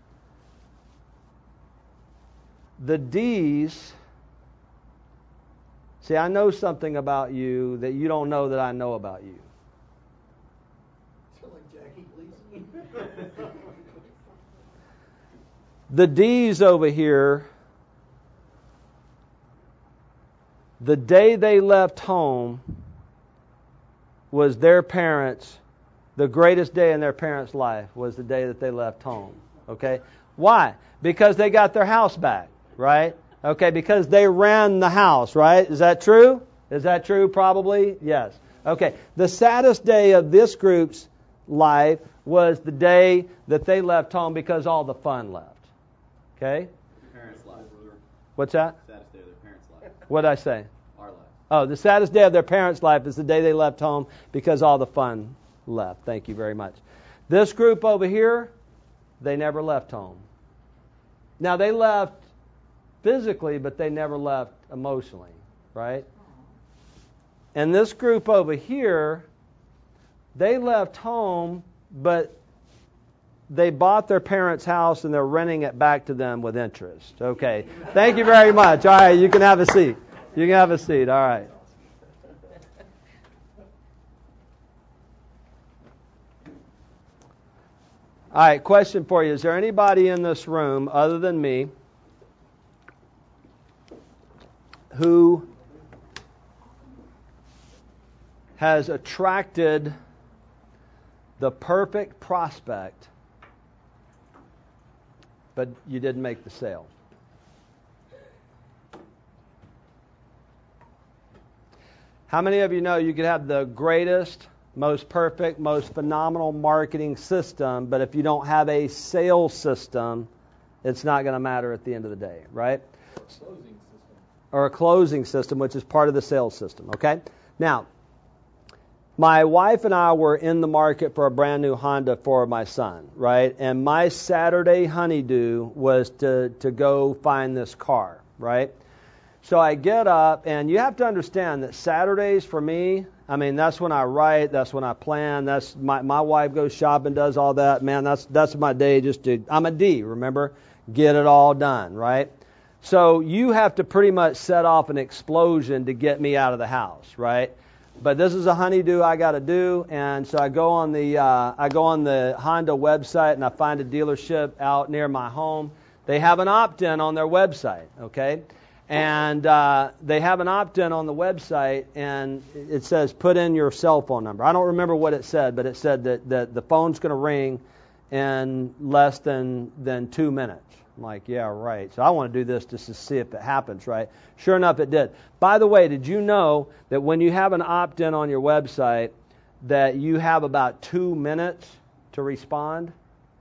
The D's. See, I know something about you that you don't know that I know about you. The D's over here, the day they left home was their parents, the greatest day in their parents' life was the day that they left home. Okay? Why? Because they got their house back, right? Okay, because they ran the house, right? Is that true? Is that true? Probably? Yes. Okay. The saddest day of this group's life was the day that they left home because all the fun left. Okay? Parents' life. What's that? Saddest day of their parents' life. What did I say? Our life. Oh, the saddest day of their parents' life is the day they left home because all the fun left. Thank you very much. This group over here, they never left home. Now, they left physically, but they never left emotionally, right? And this group over here, they left home, but they bought their parents' house and they're renting it back to them with interest. Okay. Thank you very much. All right, you can have a seat. You can have a seat. All right. All right, question for you. Is there anybody in this room other than me who has attracted the perfect prospect, but you didn't make the sale? How many of you know you could have the greatest, most perfect, most phenomenal marketing system, but if you don't have a sales system, it's not going to matter at the end of the day, right? Closing system. Or a closing system, which is part of the sales system, okay? Now, my wife and I were in the market for a brand new Honda for my son, right? And my Saturday honeydew was to, to go find this car, right? So I get up, and you have to understand that Saturdays for me, I mean, that's when I write, that's when I plan, that's my, my wife goes shopping, does all that. Man, that's that's my day just to, I'm a D, remember? Get it all done, right? So you have to pretty much set off an explosion to get me out of the house, right? But this is a honeydew I got to do, and so I go on the uh, I go on the Honda website and I find a dealership out near my home. They have an opt-in on their website, okay? And uh, they have an opt-in on the website, and it says put in your cell phone number. I don't remember what it said, but it said that, that the phone's going to ring in less than than two minutes. I'm like, yeah, right. So I want to do this just to see if it happens, right? Sure enough, it did. By the way, did you know that when you have an opt-in on your website, that you have about two minutes to respond?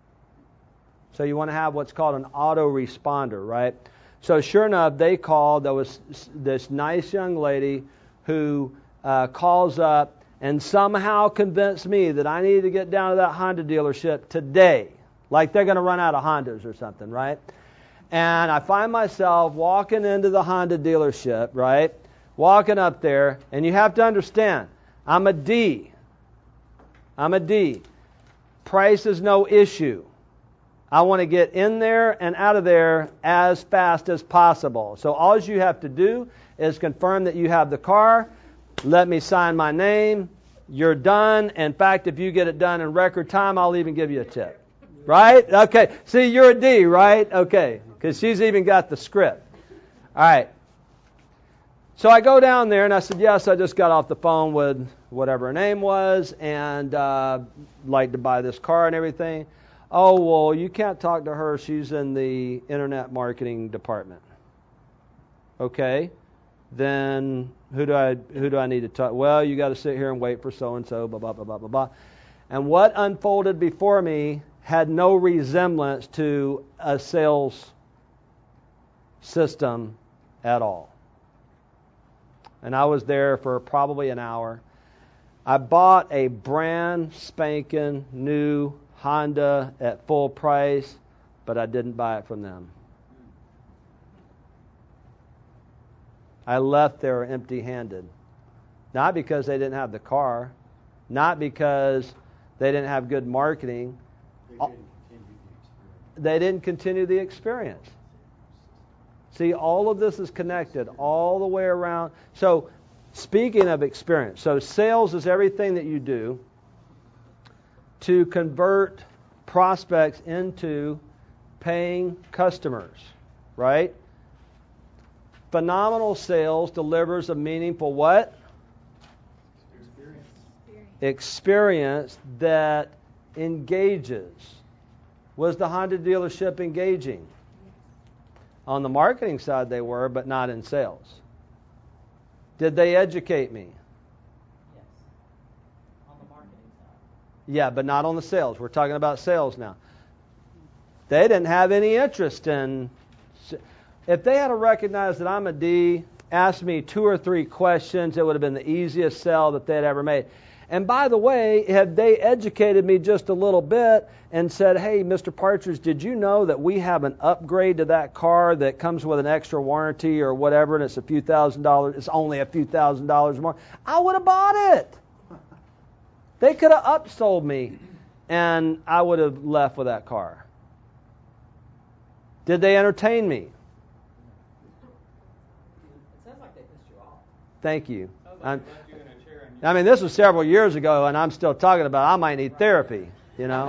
So you want to have what's called an autoresponder, right? So sure enough, they called. There was this nice young lady who uh, calls up and somehow convinced me that I needed to get down to that Honda dealership today. Like they're going to run out of Hondas or something, right? And I find myself walking into the Honda dealership, right? Walking up there, and you have to understand, I'm a D. I'm a D. Price is no issue. I want to get in there and out of there as fast as possible. So all you have to do is confirm that you have the car, let me sign my name, you're done. In fact, if you get it done in record time, I'll even give you a tip. Right? Okay. See, you're a D, right? Okay. Because she's even got the script. All right. So I go down there and I said, yes, I just got off the phone with whatever her name was and uh, like to buy this car and everything. Oh, well, you can't talk to her. She's in the internet marketing department. Okay. Then who do I who do I need to talk? Well, you got to sit here and wait for so and so, blah blah blah blah blah blah. And what unfolded before me had no resemblance to a sales system at all. And I was there for probably an hour. I bought a brand spanking new Honda at full price, but I didn't buy it from them. I left there empty-handed. Not because they didn't have the car, not because they didn't have good marketing. They didn't continue the experience. See, all of this is connected all the way around. So, speaking of experience, so sales is everything that you do to convert prospects into paying customers, right? Phenomenal sales delivers a meaningful what? Experience. Experience that engages. Was the Honda dealership engaging? On the marketing side they were, but not in sales. Did they educate me? Yes. On the marketing side. Yeah, but not on the sales. We're talking about sales now. They didn't have any interest in... If they had recognized that I'm a D, asked me two or three questions, it would have been the easiest sell that they'd ever made. And by the way, had they educated me just a little bit and said, hey, Mister Partridge, did you know that we have an upgrade to that car that comes with an extra warranty or whatever, and it's a few thousand dollars, it's only a few thousand dollars more, I would have bought it. They could have upsold me, and I would have left with that car. Did they entertain me? It sounds like they pissed you off. Thank you. I'm, I mean, this was several years ago, and I'm still talking about I might need therapy, you know.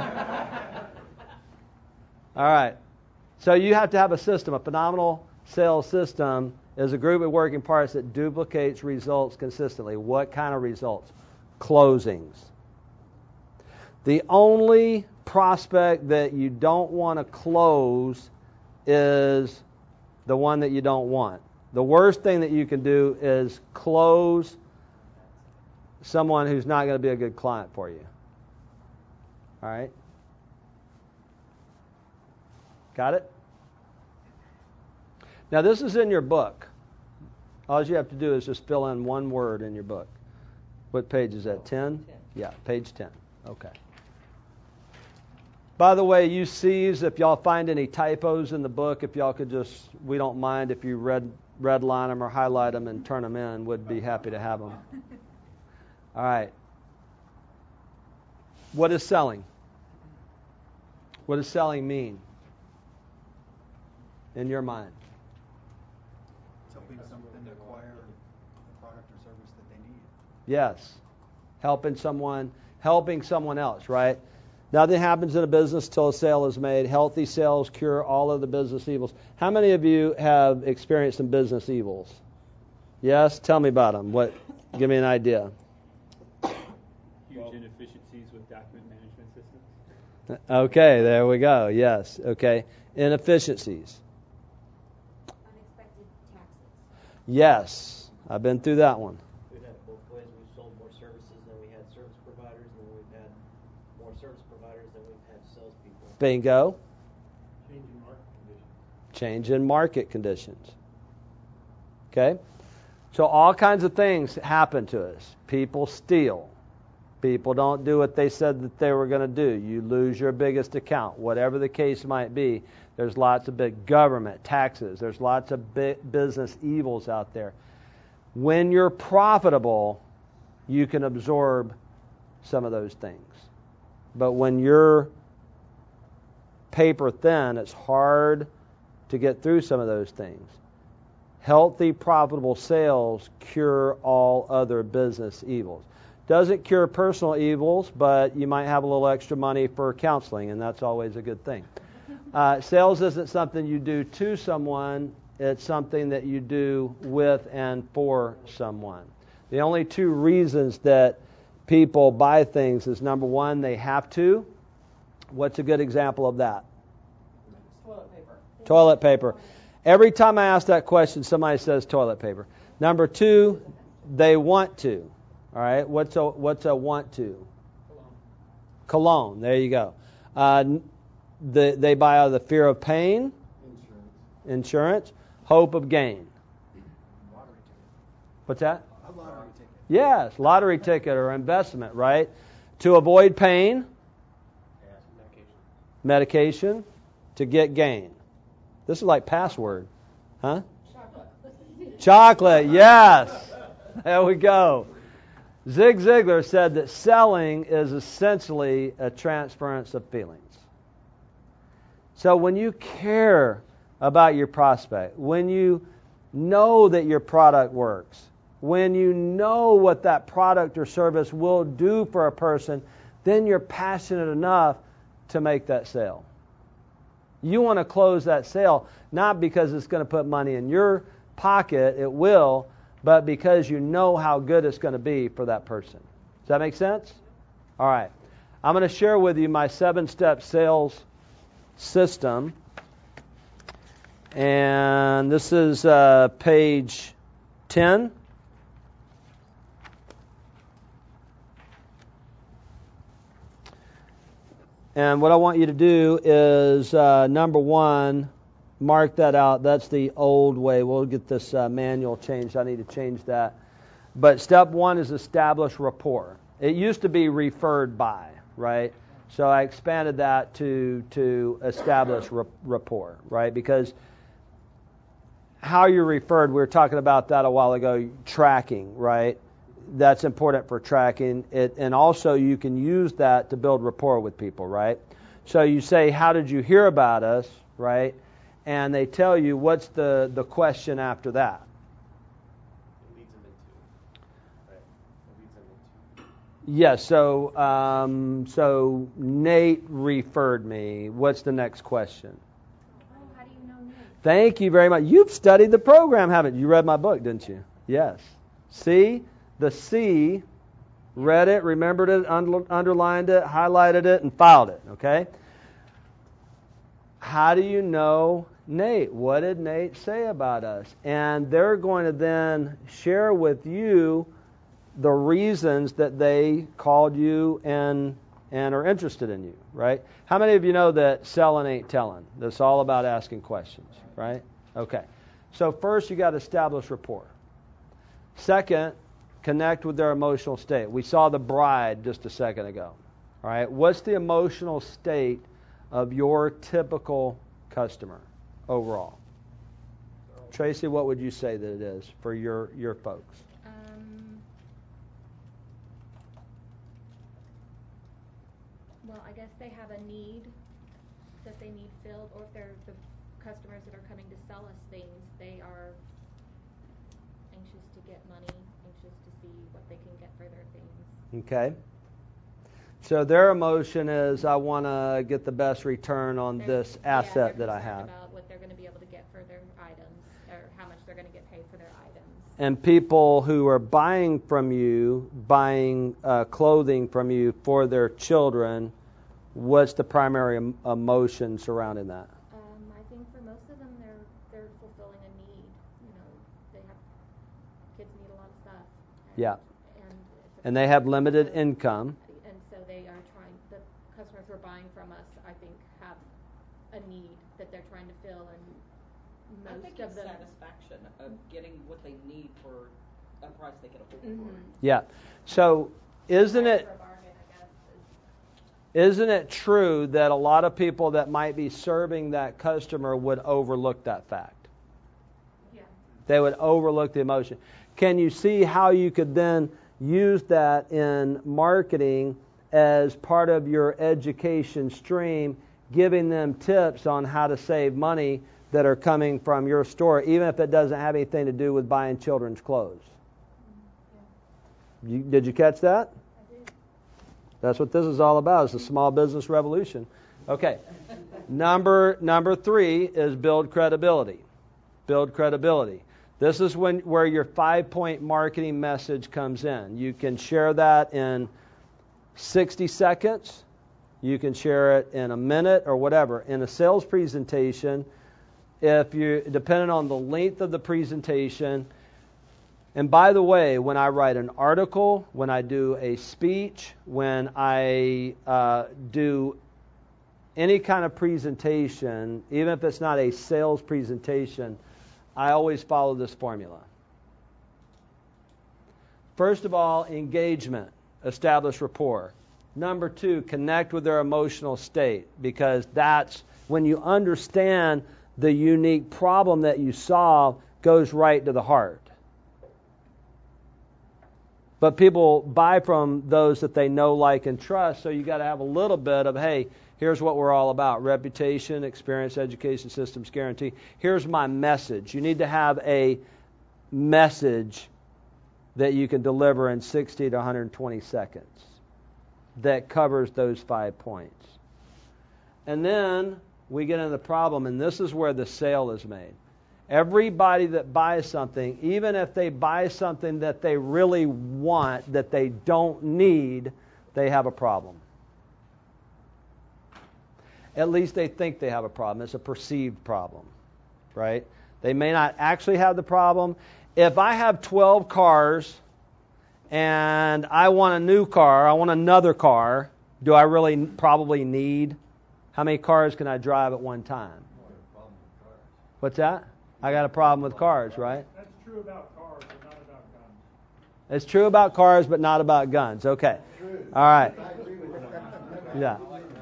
All right. So you have to have a system. A phenomenal sales system is a group of working parts that duplicates results consistently. What kind of results? Closings. The only prospect that you don't want to close is the one that you don't want. The worst thing that you can do is close someone who's not going to be a good client for you. All right? Got it? Now, this is in your book. All you have to do is just fill in one word in your book. What page is that? ten? Yeah, page ten. Okay. By the way, you C's, if y'all find any typos in the book, if y'all could just, we don't mind if you red redline them or highlight them and turn them in. We'd be happy to have them. All right. What is selling? What does selling mean in your mind? Helping someone to acquire a product or service that they need. Yes. Helping someone, helping someone else, right? Nothing happens in a business till a sale is made. Healthy sales cure all of the business evils. How many of you have experienced some business evils? Yes? Tell me about them. What? Give me an idea. Huge inefficiencies with document management systems. Okay, there we go. Yes. Okay. Inefficiencies. Unexpected taxes. Yes. I've been through that one. We've had it both ways. We've sold more services than we had service providers, and we've had more service providers than we've had salespeople. Bingo. Changing market conditions. Change in market conditions. Okay? So all kinds of things happen to us. People steal. People don't do what they said that they were going to do. You lose your biggest account. Whatever the case might be, there's lots of big government, taxes. There's lots of big business evils out there. When you're profitable, you can absorb some of those things. But when you're paper thin, it's hard to get through some of those things. Healthy, profitable sales cure all other business evils. Doesn't cure personal evils, but you might have a little extra money for counseling, and that's always a good thing. Uh, sales isn't something you do to someone. It's something that you do with and for someone. The only two reasons that people buy things is, number one, they have to. What's a good example of that? Toilet paper. Toilet paper. Every time I ask that question, somebody says toilet paper. Number two, they want to. All right, what's a what's a want to? Cologne. Cologne. There you go. Uh, the, they buy out of the fear of pain, insurance, insurance, hope of gain. Lottery ticket. What's that? A lottery ticket. Yes, lottery ticket or investment, right? To avoid pain, medication. medication, to get gain. This is like password, huh? Chocolate. Chocolate. Yes. There we go. Zig Ziglar said that selling is essentially a transference of feelings. So when you care about your prospect, when you know that your product works, when you know what that product or service will do for a person, then you're passionate enough to make that sale. You want to close that sale, not because it's going to put money in your pocket, it will, but because you know how good it's going to be for that person. Does that make sense? All right. I'm going to share with you my seven-step sales system. And this is uh, page ten. And what I want you to do is, uh, number one, mark that out. That's the old way. We'll get this uh, manual changed. I need to change that. But step one is establish rapport. It used to be referred by, right? So I expanded that to to establish rapport, right? Because how you're referred, we were talking about that a while ago, tracking, right? That's important for tracking it, and also you can use that to build rapport with people, right? So you say, how did you hear about us, right? And they tell you, what's the, the question after that? It leads them into, right? It leads them into. Yes, so, um, so Nate referred me. What's the next question? Oh, how do you know Nate? Thank you very much. You've studied the program, haven't you? You read my book, didn't you? Yes. See? The C, read it, remembered it, under, underlined it, highlighted it, and filed it, okay? How do you know Nate? What did Nate say about us? And they're going to then share with you the reasons that they called you and and are interested in you, right? How many of you know that selling ain't telling? That's all about asking questions, right? Okay. So first you got to establish rapport. Second, connect with their emotional state. We saw the bride just a second ago. All right, what's the emotional state of your typical customer overall? Tracy, what would you say that it is for your, your folks? Um, well, I guess they have a need that they need filled, or if they're the customers that are coming to sell us things, they are anxious to get money, anxious to see what they can get for their things. Okay. So their emotion is, I want to get the best return on They're- this yeah, asset they're that I concerned have. about what they're going to be able to get for their items, or how much they're going to get paid for their items. And people who are buying from you, buying uh, clothing from you for their children, what's the primary em- emotion surrounding that? Um, I think for most of them, they're they're fulfilling a need. You know, they have kids need a lot of stuff. And, Yeah. And, it's a- And they have limited income. And so they are trying. The customers who are buying from us, I think, have a need that they're trying to fill, and I most think of it's them. satisfaction of getting what they need for a price they can afford. Mhm. Yeah. So isn't it For a bargain, I guess, is- isn't it true that a lot of people that might be serving that customer would overlook that fact? Yeah. They would overlook the emotion. Can you see how you could then use that in marketing as part of your education stream, giving them tips on how to save money that are coming from your store, even if it doesn't have anything to do with buying children's clothes. You, did you catch that? That's what this is all about, is the small business revolution. Okay. Number number three is build credibility. Build credibility. This is when where your five-point marketing message comes in. You can share that in sixty seconds. You can share it in a minute or whatever. In a sales presentation, if you depending on the length of the presentation. And by the way, when I write an article, when I do a speech, when I uh, do any kind of presentation, even if it's not a sales presentation, I always follow this formula. First of all, engagement, establish rapport. Number two, connect with their emotional state, because that's when you understand the unique problem that you solve, goes right to the heart. But people buy from those that they know, like, and trust, so you got to have a little bit of, hey, here's what we're all about. Reputation, experience, education systems guarantee. Here's my message. You need to have a message that you can deliver in sixty to one hundred twenty seconds that covers those five points. And then we get into the problem, and this is where the sale is made. Everybody that buys something, even if they buy something that they really want, that they don't need, they have a problem. At least they think they have a problem. It's a perceived problem, right? They may not actually have the problem. If I have twelve cars and I want a new car, I want another car, do I really probably need? How many cars can I drive at one time? What's that? I got a problem with cars, right? That's true about cars, but not about guns. It's true about cars, but not about guns. Okay. All right. Yeah.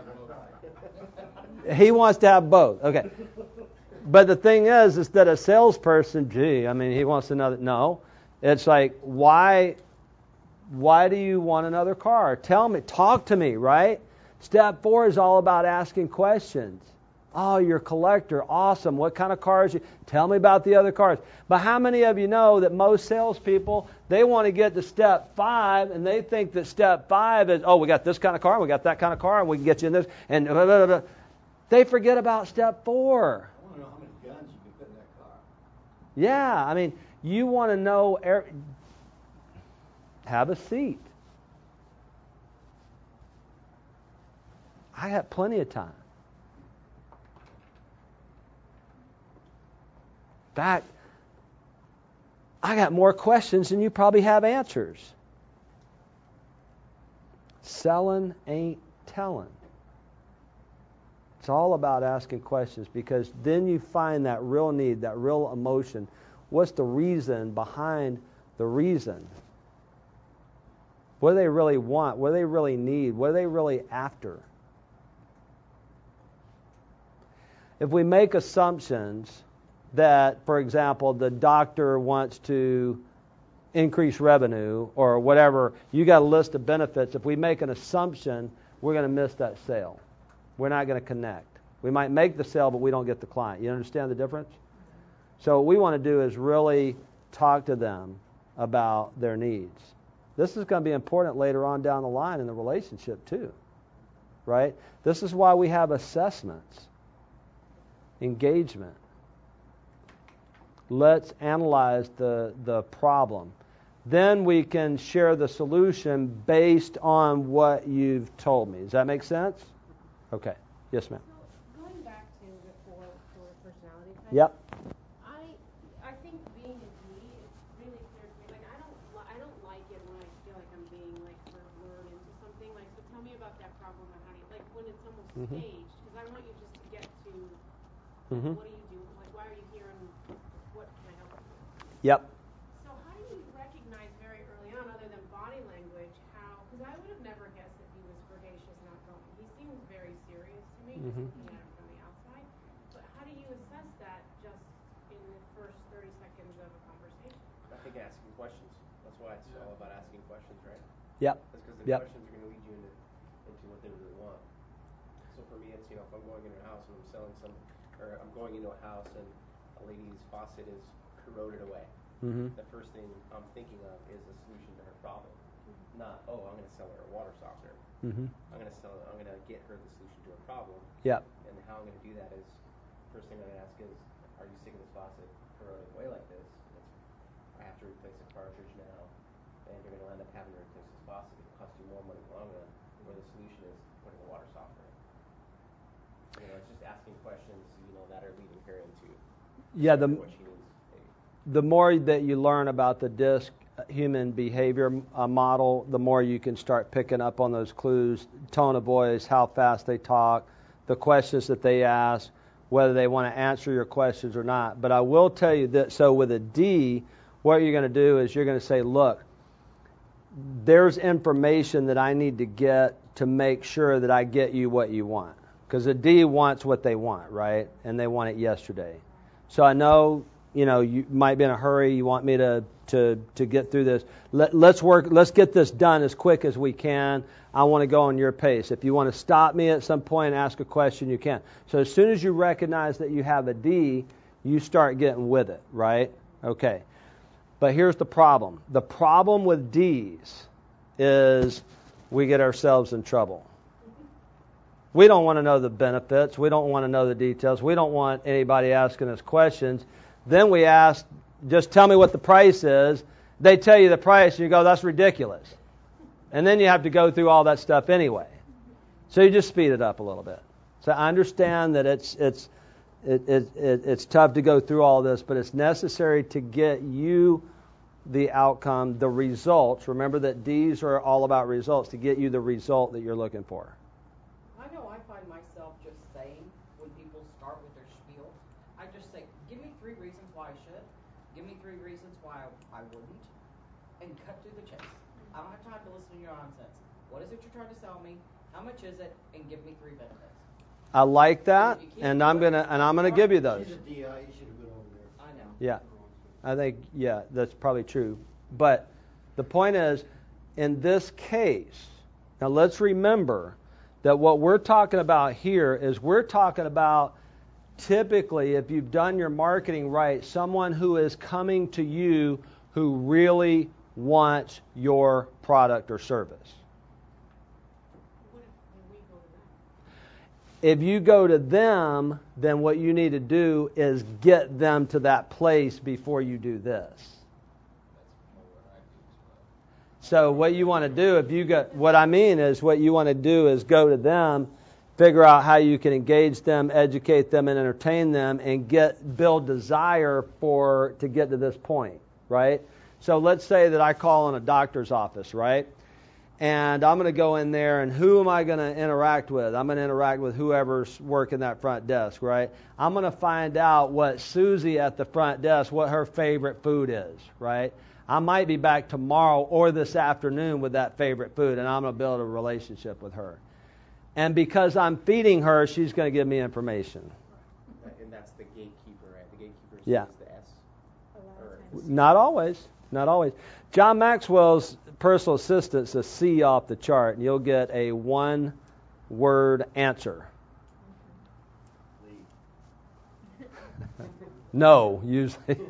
He wants to have both. Okay. But the thing is, is that a salesperson, gee, I mean, he wants another. No. It's like, why, why do you want another car? Tell me. Talk to me, right? Step four is all about asking questions. Oh, you're a collector. Awesome. What kind of cars? You Tell me about the other cars. But how many of you know that most salespeople, they want to get to step five, and they think that step five is, oh, we got this kind of car, we got that kind of car, and we can get you in this. And blah, blah, blah. They forget about step four. I want to know how many guns you can put in that car. Yeah, I mean, you want to know, have a seat. I got plenty of time. In fact, I got more questions than you probably have answers. Selling ain't telling. It's all about asking questions, because then you find that real need, that real emotion. What's the reason behind the reason? What do they really want? What do they really need? What are they really after? If we make assumptions that, for example, the doctor wants to increase revenue or whatever, you got a list of benefits. If we make an assumption, we're going to miss that sale. We're not going to connect. We might make the sale, but we don't get the client. You understand the difference? So what we want to do is really talk to them about their needs. This is going to be important later on down the line in the relationship too, right? This is why we have assessments, engagement. Let's analyze the, the problem. Then we can share the solution based on what you've told me. Does that make sense? Okay. Yes, ma'am. So going back to the four, four personality types. Yep. I I think being a D is really clear to me. Like I don't li- I don't like it when I feel like I'm being like sort of lured into something. Like so, tell me about that problem and how do you like when it's almost Mhm. staged, because I want you just to get to Mhm. what do you do? Like why are you here and what can I help you with? Yep. So how do you recognize very early on, other than body language, how? Because I would have never guessed that he was ferocious and outgoing. He seems very serious to me, just Mhm. looking at him from the outside. But how do you assess that just in the first thirty seconds of a conversation? I think asking questions. That's why it's all about asking questions, right? Yep. That's because the Yep. questions are going to lead you into, into what they really want. So for me, it's, you know, if I'm going in your house and I'm selling some or I'm going into a house and a lady's faucet is corroded away. Mm-hmm. The first thing I'm thinking of is a solution to her problem. Not, oh, I'm going to sell her a water softener. Mm-hmm. I'm going to sell. I'm going to get her the solution to her problem. Yep. And how I'm going to do that is, first thing I'm going to ask is, are you sick of this faucet corroding away like this? It's, I have to replace a cartridge now, and you're going to end up having to replace this faucet. It'll cost you more money in the long run. Where the solution is putting a water softener. You know, it's just asking questions, you know, that are leading her into Yeah, the what she needs. the more that you learn about the DISC human behavior uh, model, the more you can start picking up on those clues, tone of voice, how fast they talk, the questions that they ask, whether they want to answer your questions or not. But I will tell you that, so with a D, what you're going to do is you're going to say, look, there's information that I need to get to make sure that I get you what you want. Because a D wants what they want, right? And they want it yesterday. So I know, you know, you might be in a hurry. You want me to to to get through this. Let, let's work. Let's get this done as quick as we can. I want to go on your pace. If you want to stop me at some point and ask a question, you can. So as soon as you recognize that you have a D, you start getting with it, right? Okay. But here's the problem. The problem with D's is we get ourselves in trouble. We don't want to know the benefits. We don't want to know the details. We don't want anybody asking us questions. Then we ask, just tell me what the price is. They tell you the price, and you go, that's ridiculous. And then you have to go through all that stuff anyway. So you just speed it up a little bit. So I understand that it's it's it, it, it, it's tough to go through all this, but it's necessary to get you the outcome, the results. Remember that D's are all about results, to get you the result that you're looking for. I know I find myself just saying, when people start with their spiel, I just say, give me three reasons why I should, give me three reasons why I wouldn't, and cut to the chase. I don't have time to listen to your nonsense. What is it you're trying to sell me? How much is it? And give me three benefits. I like that, and I'm gonna and I'm gonna give you those. She's a D I, you should have been over there. I know. Yeah, I think yeah, that's probably true. But the point is, in this case, now let's remember that what we're talking about here is we're talking about typically, if you've done your marketing right, someone who is coming to you who really wants your product or service. If you go to them, then what you need to do is get them to that place before you do this. So what you want to do, if you go, what I mean is what you want to do is go to them, figure out how you can engage them, educate them, and entertain them, and get build desire for to get to this point, right? So let's say that I call in a doctor's office, right? And I'm going to go in there, and who am I going to interact with? I'm going to interact with whoever's working that front desk, right? I'm going to find out what Susie at the front desk, what her favorite food is, right? I might be back tomorrow or this afternoon with that favorite food, and I'm going to build a relationship with her. And because I'm feeding her, she's going to give me information. And that's the gatekeeper, right? The gatekeeper Yeah. is the S. Or Not always. Not always. John Maxwell's personal assistant's a C off the chart, and you'll get a one-word answer. No, usually.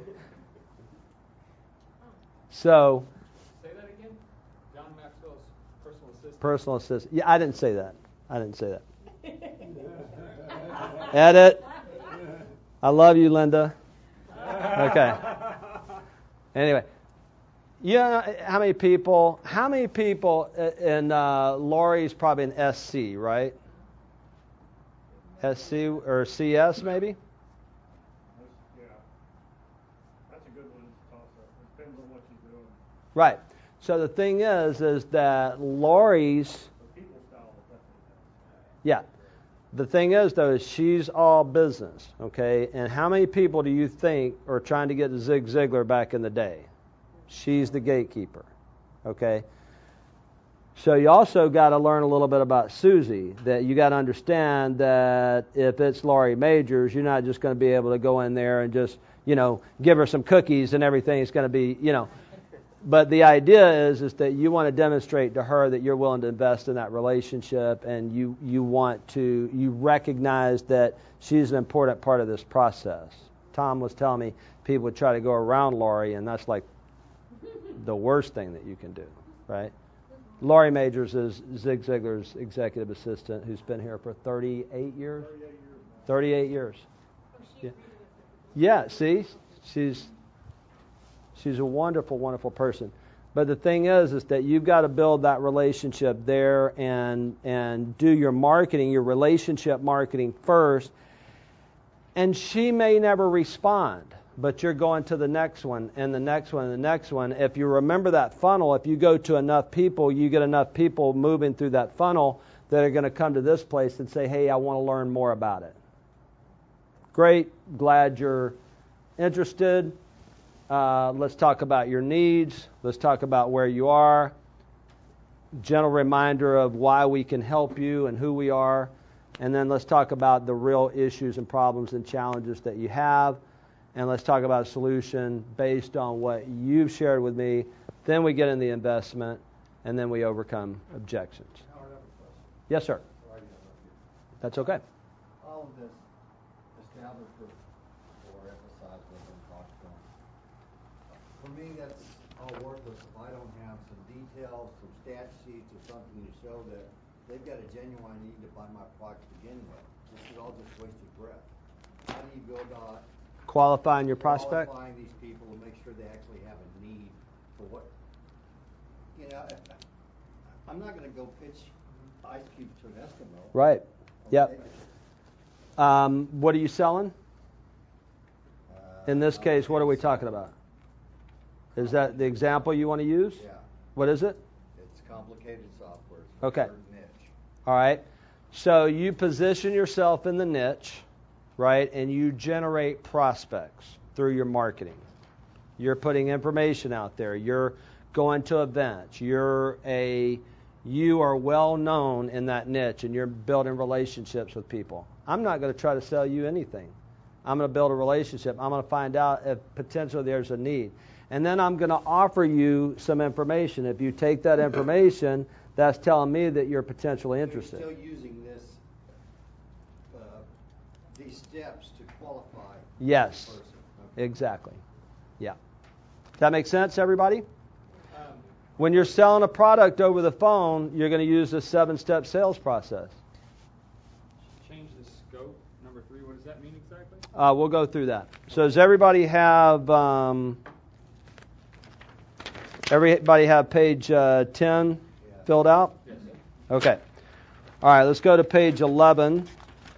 So, Say that again? John Maxwell's personal assistant? personal assistant. Yeah, I didn't say that. I didn't say that. Edit. I love you, Linda. Okay. Anyway, you know how many people? How many people? And uh, Lori's probably an S C, right? S C or C S maybe? Yeah. That's a good one to toss up. It depends on what you're doing. Right. So the thing is, is that Lori's. The people style is definitely Yeah. The thing is, though, is she's all business, okay? And how many people do you think are trying to get to Zig Ziglar back in the day? She's the gatekeeper, okay? So you also got to learn a little bit about Susie, that you got to understand that if it's Laurie Majors, you're not just going to be able to go in there and just, you know, give her some cookies and everything. It's going to be, you know, but the idea is is that you want to demonstrate to her that you're willing to invest in that relationship, and you you want to you recognize that she's an important part of this process. Tom was telling me people would try to go around Laurie, and that's like the worst thing that you can do, right? Laurie Majors is Zig Ziglar's executive assistant, who's been here for thirty-eight years. thirty-eight years. Yeah. Yeah, see, she's she's a wonderful, wonderful person. But the thing is, is that you've got to build that relationship there and and do your marketing, your relationship marketing first. And she may never respond, but you're going to the next one and the next one and the next one. If you remember that funnel, if you go to enough people, you get enough people moving through that funnel that are going to come to this place and say, hey, I want to learn more about it. Great. Glad you're interested. Uh, let's talk about your needs. Let's talk about where you are. Gentle reminder of why we can help you and who we are. And then let's talk about the real issues and problems and challenges that you have. And let's talk about a solution based on what you've shared with me. Then we get in the investment, and then we overcome objections. Yes, sir. That's okay. All of this established or emphasized what I'm talking about. For me, that's all worthless if I don't have some details, some stat sheets, or something to show that they've got a genuine need to buy my product to begin with. This is all just wasted breath. How do you go about qualifying your prospect? Qualifying these people and make sure they actually have a need for what, you know, I'm not going to go pitch ice cubes to an Eskimo. Right. Okay? Yep. Um, what are you selling? Uh, In this case, what are we talking about? Is that the example you want to use? Yeah. What is it? It's complicated software. It's Okay. a certain niche. All right. So you position yourself in the niche, right, and you generate prospects through your marketing. You're putting information out there. You're going to events. You're a you are well known in that niche, and you're building relationships with people. I'm not going to try to sell you anything. I'm going to build a relationship. I'm going to find out if potentially there's a need. And then I'm going to offer you some information. If you take that information, that's telling me that you're potentially interested. So you're still using this, uh, these steps to qualify Yes, the person. Okay. exactly. Yeah. That makes sense, everybody? When you're selling a product over the phone, you're going to use a seven-step sales process. Change the scope. Number three, what does that mean exactly? Uh, we'll go through that. So does everybody have um, everybody have page uh, ten yeah. filled out? Yes. Okay. All right, let's go to page eleven.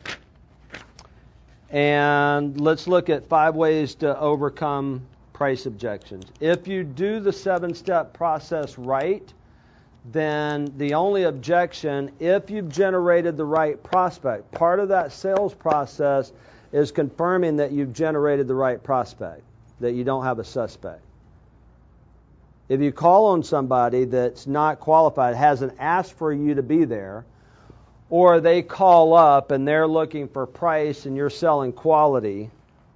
And let's look at five ways to overcome price objections. If you do the seven-step process right, then the only objection, if you've generated the right prospect, part of that sales process is confirming that you've generated the right prospect, that you don't have a suspect. If you call on somebody that's not qualified, hasn't asked for you to be there, or they call up and they're looking for price and you're selling quality,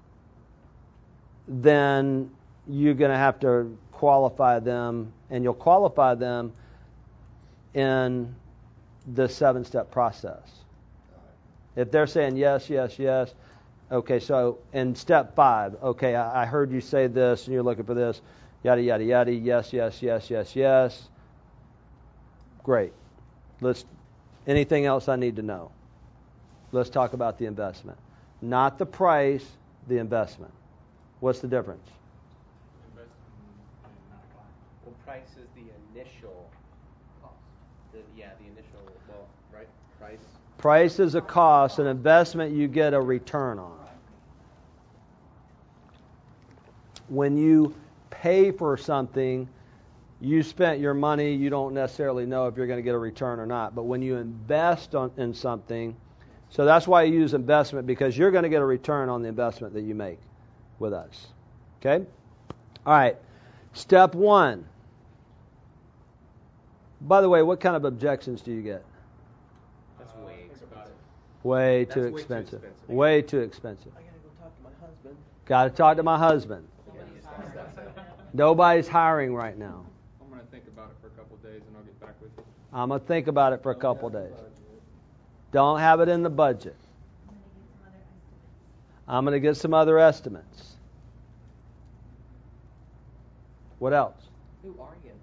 then you're going to have to qualify them, and you'll qualify them in the seven-step process. If they're saying yes, yes, yes, okay, so in step five, okay, I, I heard you say this and you're looking for this, yada, yada, yada, yes, yes, yes, yes, yes. Great. Let's. Anything else I need to know? Let's talk about the investment. Not the price, the investment. What's the difference? Well, price is the initial cost. The, yeah, the initial, well, right? Price. Price is a cost. An investment you get a return on. When you pay for something, you spent your money, you don't necessarily know if you're going to get a return or not. But when you invest on, in something, so that's why you use investment, because you're going to get a return on the investment that you make with us. Okay? All right. Step one. By the way, what kind of objections do you get? That's way expensive. Way That's too way too expensive. expensive. Way too expensive. I gotta go talk to my husband. Got to talk to my husband. Nobody's hiring right now. I'm going to think about it for a couple of days and I'll get back with you. I'm going to think about it for a couple days. Don't have it in the budget. I'm going to get some other estimates. What else? Who are you?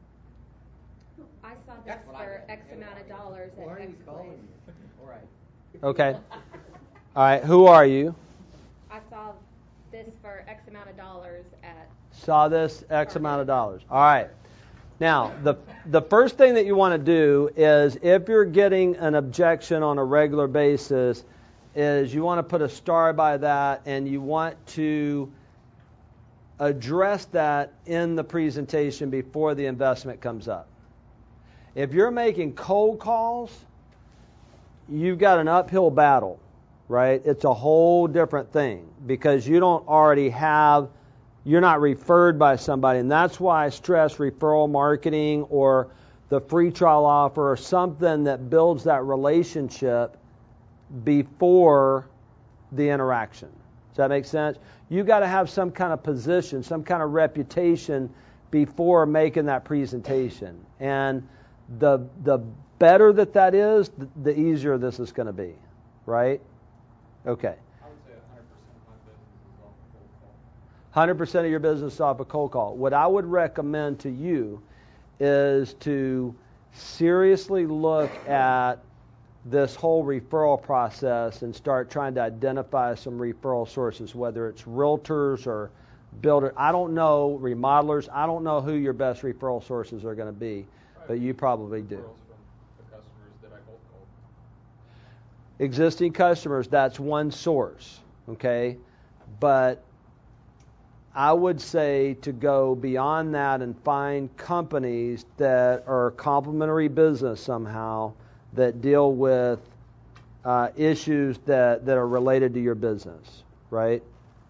I saw this That's what I for did. X amount of dollars at Why are you X calling place. me? All right. Okay. All right. Who are you? I saw this for X amount of dollars at. Saw this X amount of dollars. All right. Now, the the first thing that you want to do is, if you're getting an objection on a regular basis, is you want to put a star by that, and you want to address that in the presentation before the investment comes up. If you're making cold calls, you've got an uphill battle, right? It's a whole different thing because you don't already have, you're not referred by somebody. And that's why I stress referral marketing or the free trial offer or something that builds that relationship before the interaction. Does that make sense? You got to have some kind of position, some kind of reputation before making that presentation. And the the better that that is, the, the easier this is going to be, right? Okay. I would say one hundred percent of my business is off a cold call. one hundred percent of your business is off a cold call. What I would recommend to you is to seriously look at this whole referral process and start trying to identify some referral sources, whether it's realtors or builder. I don't know, remodelers. I don't know who your best referral sources are going to be, but you probably do. Referrals from the customers that I cold called. Existing customers, that's one source, okay? But I would say to go beyond that and find companies that are complementary business somehow that deal with uh, issues that, that are related to your business, right?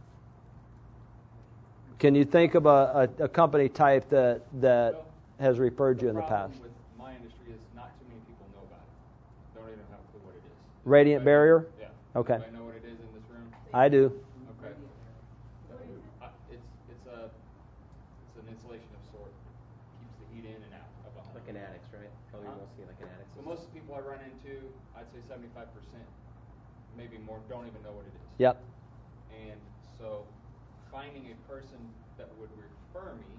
Can you think of a, a, a company type that that Well, has referred you in the The past? problem with my industry is not too many people know about it. Don't even have a clue what it is. Radiant Anybody- Barrier? Yeah. Okay. Anybody know what it is in this room? I do. Okay. Uh, It's it's a it's an insulation of sort. Keeps the heat in and out of a home. Like an addicts, right? Probably Huh? mostly like an addicts. So most of the people I run into, I'd say seventy-five percent, maybe more, don't even know what it is. Yep. And so finding a person that would refer me,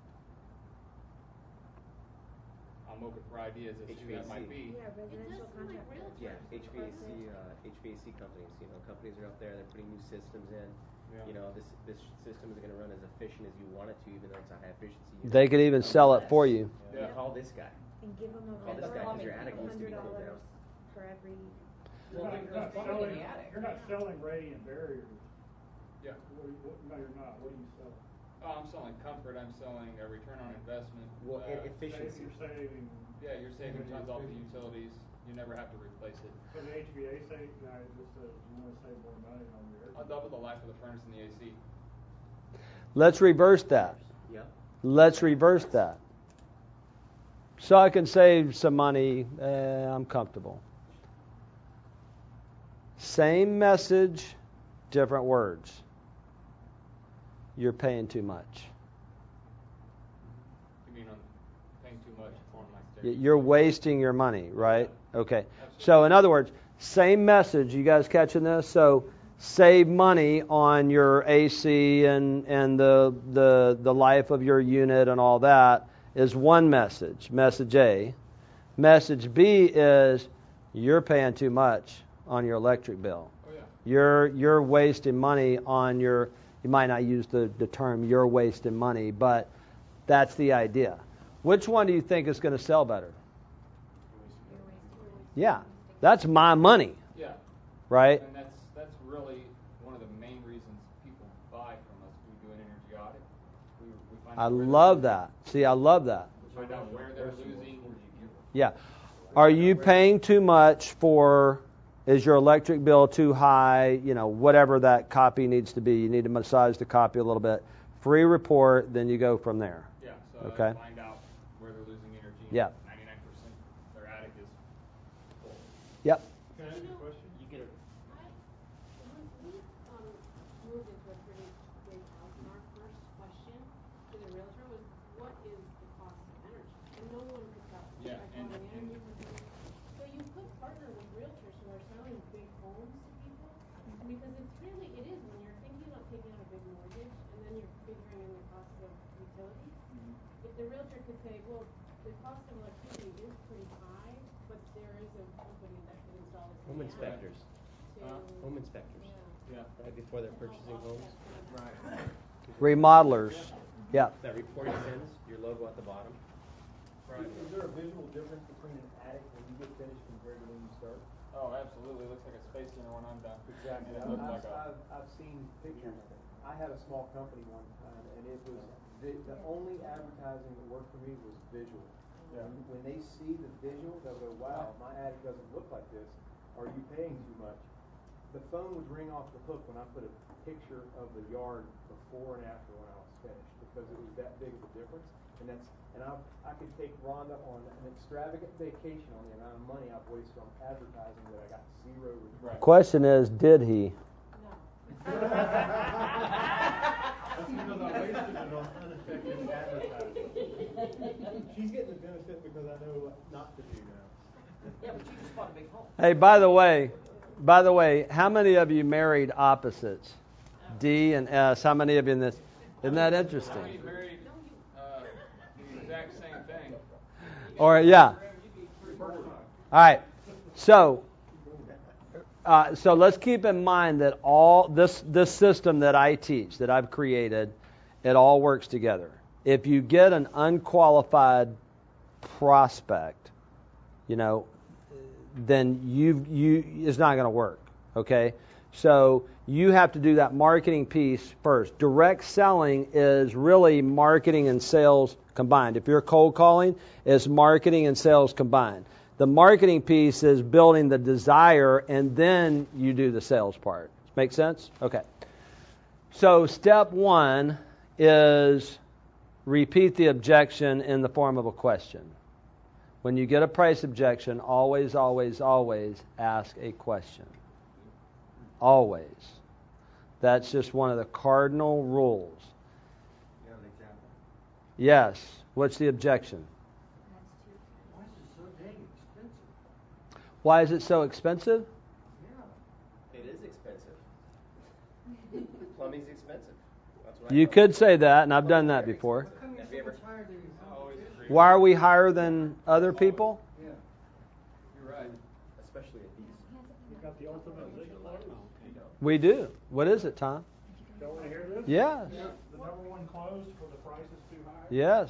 I'm open for ideas as to who that might be. Yeah, residential contractor. Yeah, H V A C, uh, H V A C companies. You know, companies are out there. They're putting new systems in. Yeah. You know, this this system is going to run as efficient as you want it to, even though it's a high efficiency unit. They could even sell it for you. Yeah. Call this guy. And give them a Call this guy because your attic needs to be hundred cooled dollars down. for every. You're not, you're not selling, you're not selling radiant barriers. Yeah. What, what, no, you're not. What do you sell? Oh, I'm selling comfort. I'm selling a return on investment. Well, uh, e- efficiency. You're saving. Yeah, you're saving tons off the utilities. You never have to replace it. So the H V A C guy just says you want to save more money on your. I'll double the life of the furnace and the A C. Let's reverse that. Yeah. Let's reverse that. So I can save some money. Eh, I'm comfortable. Same message, different words. You're paying too much. You mean I'm paying too much on my Y- stairs? You're wasting your money, right? Okay. So in other words, same message. You guys catching this? So save money on your A C and and the the the life of your unit and all that is one message. Message A. Message B is you're paying too much on your electric bill. Oh, yeah. You're you're wasting money on your. You might not use the, the term you're wasting money, but that's the idea. Which one do you think is going to sell better? Yeah, that's my money, Yeah. right? And that's that's really one of the main reasons people buy from us. We do an energy audit. We, we find I out where love they're- that. See, I love that. We find out where they're losing. Yeah. Are you paying too much for, is your electric bill too high? You know, whatever that copy needs to be. You need to massage the copy a little bit. Free report, then you go from there. Yeah. So Okay. I find out where they're losing energy. Yeah. ninety-nine percent their attic is full. Yep. Can I ask you a question? You get a We um, moved into a pretty big house, and our first question to the the cost of electricity is pretty high, but there is a company that can install this. Home inspectors. Uh, Home inspectors. Yeah. Right before they're purchasing homes. Right. Remodelers. Yeah. That report sends your logo at the bottom. Right. Is there a visual difference between an attic when you get finished compared to when you start? Oh, absolutely. It looks like a space center when I'm done. Exactly. And it I've, looks like a, I've, I've seen pictures. I had a small company one time, and it was vi- the only advertising that worked for me was visual. Yeah. When, when they see the visual, they'll go, "Wow, my attic doesn't look like this. Are you paying too much?" The phone would ring off the hook when I put a picture of the yard before and after when I was finished, because it was that big of a difference. And that's and I I could take Rhonda on an extravagant vacation on the amount of money I've wasted on advertising that I got zero return. Right. Question is, did he? That's because I wasted it on ineffective advertising. She's getting the benefit because I know what not to do now. Yeah, but you just bought a big home. Hey, by the way, by the way, how many of you married opposites? D and S. How many of you in this? Isn't that interesting? we married uh, the exact same thing. Or yeah. All right. So, uh, so let's keep in mind that all this this system that I teach, that I've created, it all works together. If you get an unqualified prospect, you know, then you you it's not going to work. Okay. So you have to do that marketing piece first. Direct selling is really marketing and sales combined. If you're cold calling, it's marketing and sales combined. The marketing piece is building the desire, and then you do the sales part. Make sense? Okay. So step one is repeat the objection in the form of a question. When you get a price objection, always, always, always ask a question. Always. That's just one of the cardinal rules. You have an example? Yes. What's the objection? Why is it so dang expensive? Why is it so expensive? Yeah. It is expensive. Plumbing's expensive. That's what I You thought. could say that, and I've done that before. How come you're so much higher than your competition? Why are we higher than other people? Yeah. You're right. Especially at these. You got the ultimate legal clothes. We do. What is it, Tom? Don't want to hear this? Yes. Yeah, the number one closed for the price is too high. Yes.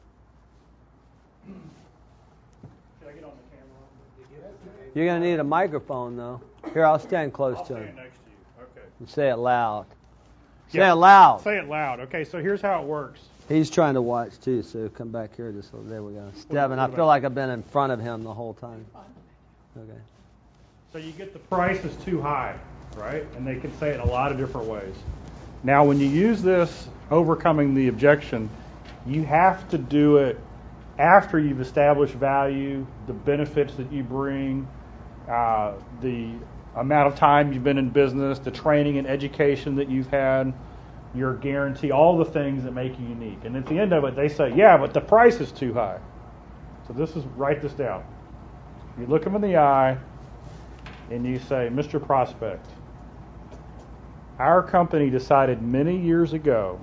Should I get on the camera? You're going to need a microphone, though. Here, I'll stand close I'll to stand him. next to you. Okay. And say it loud. Say Yeah. it loud. Say it loud. Okay, so here's how it works. He's trying to watch, too, so come back here just a little. There we go. Devin, I what feel about- like I've been in front of him the whole time. Okay. So you get the price is too high, right? And they can say it in a lot of different ways. Now, when you use this overcoming the objection, you have to do it after you've established value, the benefits that you bring, uh, the amount of time you've been in business, the training and education that you've had, your guarantee, all the things that make you unique. And at the end of it, they say, yeah, but the price is too high. So this is, write this down. You look them in the eye and you say, Mister Prospect, our company decided many years ago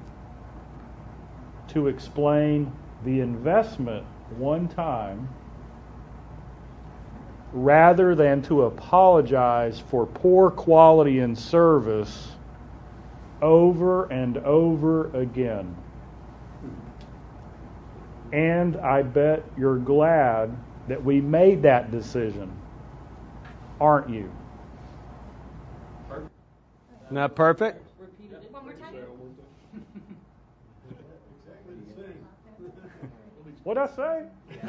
to explain the investment one time rather than to apologize for poor quality and service over and over again. And I bet you're glad that we made that decision, aren't you? Isn't that perfect? One more time. What'd I say?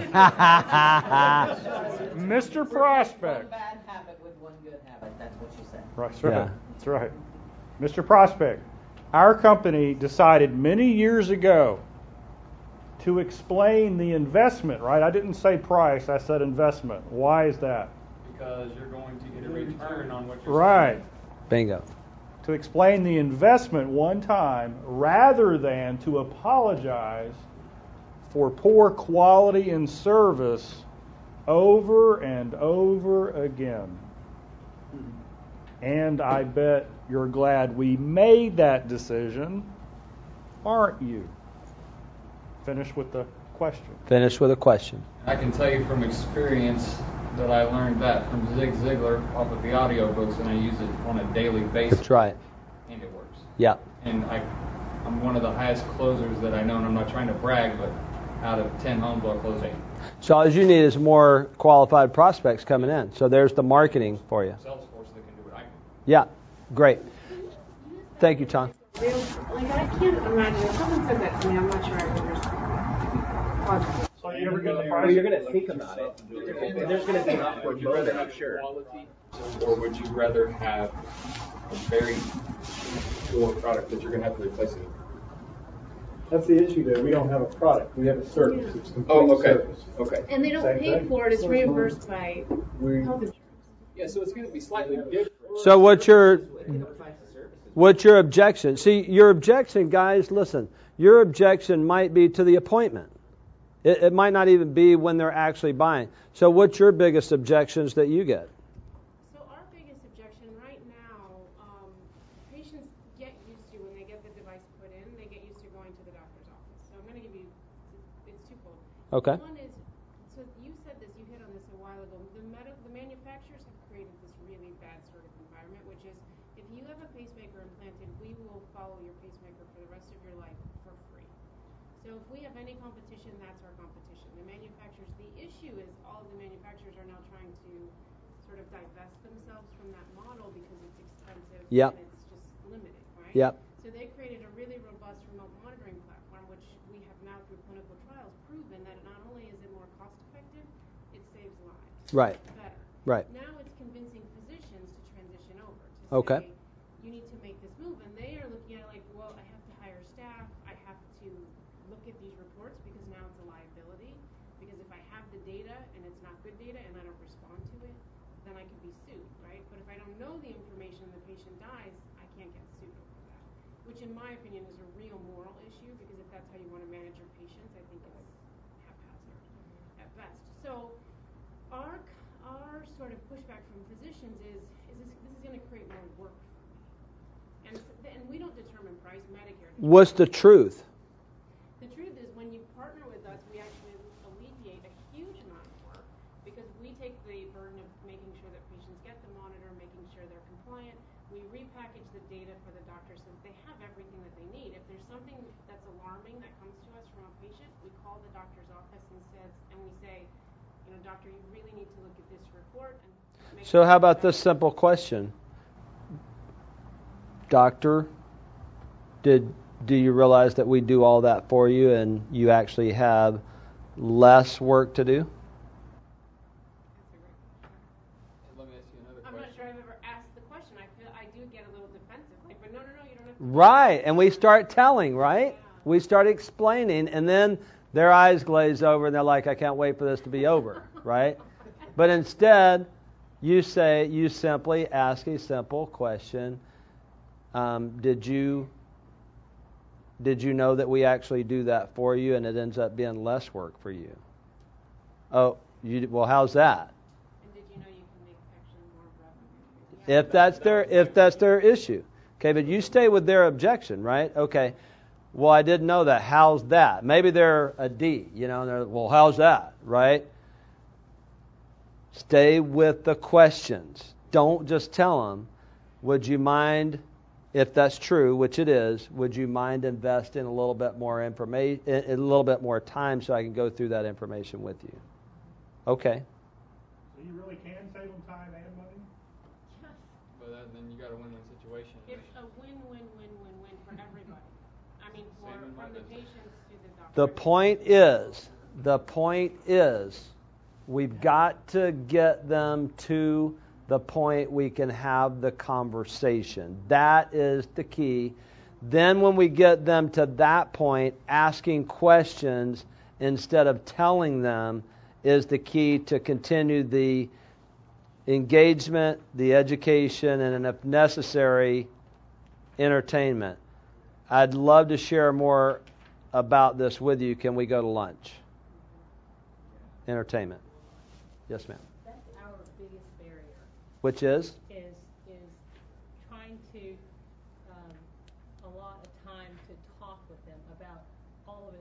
Mister Prospect. One bad habit with one good habit. That's what you said. Right, that's right. Yeah. That's right. Mister Prospect, our company decided many years ago to explain the investment, right? I didn't say price, I said investment. Why is that? Because you're going to get a return on what you're Right. Bingo. To explain the investment one time rather than to apologize for poor quality and service over and over again. And I bet you're glad we made that decision, aren't you? Finish with the question. Finish with a question. I can tell you from experience that I learned that from Zig Ziglar off of the audiobooks, and I use it on a daily basis. That's right. And it works. Yeah. And I, I'm one of the highest closers that I know, and I'm not trying to brag, but out of ten homes, I'll close eight. So all you need is more qualified prospects coming in. So there's the marketing for you. Salesforce that can do what I can. Yeah, great. Thank you, Tom. Like, I can't imagine, if someone said that to me, I'm not sure I would respond. So you ever get the Well, you're going to think about it, and there's going to be an awkward moment, I'm sure. Quality, or would you rather have a very cool product that you're going to have to replace it? That's the issue there. We don't have a product. We have a service. It's complete Oh, okay. service. Okay. And they don't Same pay thing. for it, it's reimbursed by We- health insurance. Yeah, so it's going to be slightly different. So what's your what's your objection? See, your objection, guys, listen, your objection might be to the appointment. It, it might not even be when they're actually buying. So what's your biggest objections that you get? So our biggest objection right now, um, patients get used to when they get the device put in, they get used to going to the doctor's office. So I'm going to give you, it's twofold. Okay. One is, so you said this, you hit on this a while ago. The medical, the manufacturers have created this really bad sort of environment, which is if you have a pacemaker implanted, we will follow your pacemaker for the rest of your life for free. So if we have any competition, that's our competition. The manufacturers, the issue is all of the manufacturers are now trying to sort of divest themselves from that model because it's expensive Yep. and it's just limited, right? Yep. So they created a really robust remote monitoring platform, which we have now through clinical trials proven that not only is it more cost effective, it saves lives. Right. Better. Right. Now it's convincing physicians to transition over to Okay. say, you need to make this move, and they are looking at it like, well, I have to hire staff, I have to look at these reports because now it's a liability. Because if I have the data and it's not good data and I don't respond to it, then I could be sued, right? But if I don't know the information and the patient dies, I can't get sued over that. Which in my opinion is a real moral issue because if that's how you want to manage your patients, I think it's haphazard at best. So our our sort of pushback from physicians is, is this, this is going to create more work for me. And, and we don't determine price, Medicare determines. What's the truth? The truth is when you partner with us, we actually alleviate a huge amount of work because we take the burden of making sure that patients get the monitor, making sure they're compliant. We repackage the data for the doctor so that they have everything that they need. If there's something that's alarming that comes to us from a patient, we call the doctor's office and says, and we say, you know, doctor, you really need to look at this report. And make So sure how about that- this simple question? Doctor, did do you realize that we do all that for you and you actually have less work to do? Let me ask you another I'm question. not sure I've ever asked the question. I feel I do get a little defensive, like, but no, no, no, you don't have to. Right, and we start telling, right? We start explaining, and then their eyes glaze over, and they're like, I can't wait for this to be over, right? But instead, you say, you simply ask a simple question. Um, did you did you know that we actually do that for you, and it ends up being less work for you? Oh, you well, how's that? And did you know you can make actually more revenue? If that's their if that's their issue. Okay, but you stay with their objection, right? Okay. Well, I didn't know that. How's that? Maybe they're a D, you know, and they're, well, how's that, right? Stay with the questions. Don't just tell them, would you mind, if that's true, which it is, would you mind investing a little bit more information, a little bit more time so I can go through that information with you? Okay. So you really can save them time and money? But that, then you got a win-win situation. It's a win-win-win-win-win for everybody. I mean, for from the patients to the doctor. The point is, the point is, we've got to get them to the point we can have the conversation. That is the key. Then when we get them to that point, asking questions instead of telling them is the key to continue the engagement, the education, and if necessary, entertainment. I'd love to share more about this with you. Can we go to lunch? Entertainment. Yes, ma'am. That's our biggest barrier. Which is? Is is trying to um, allot a time to talk with them about all of it. On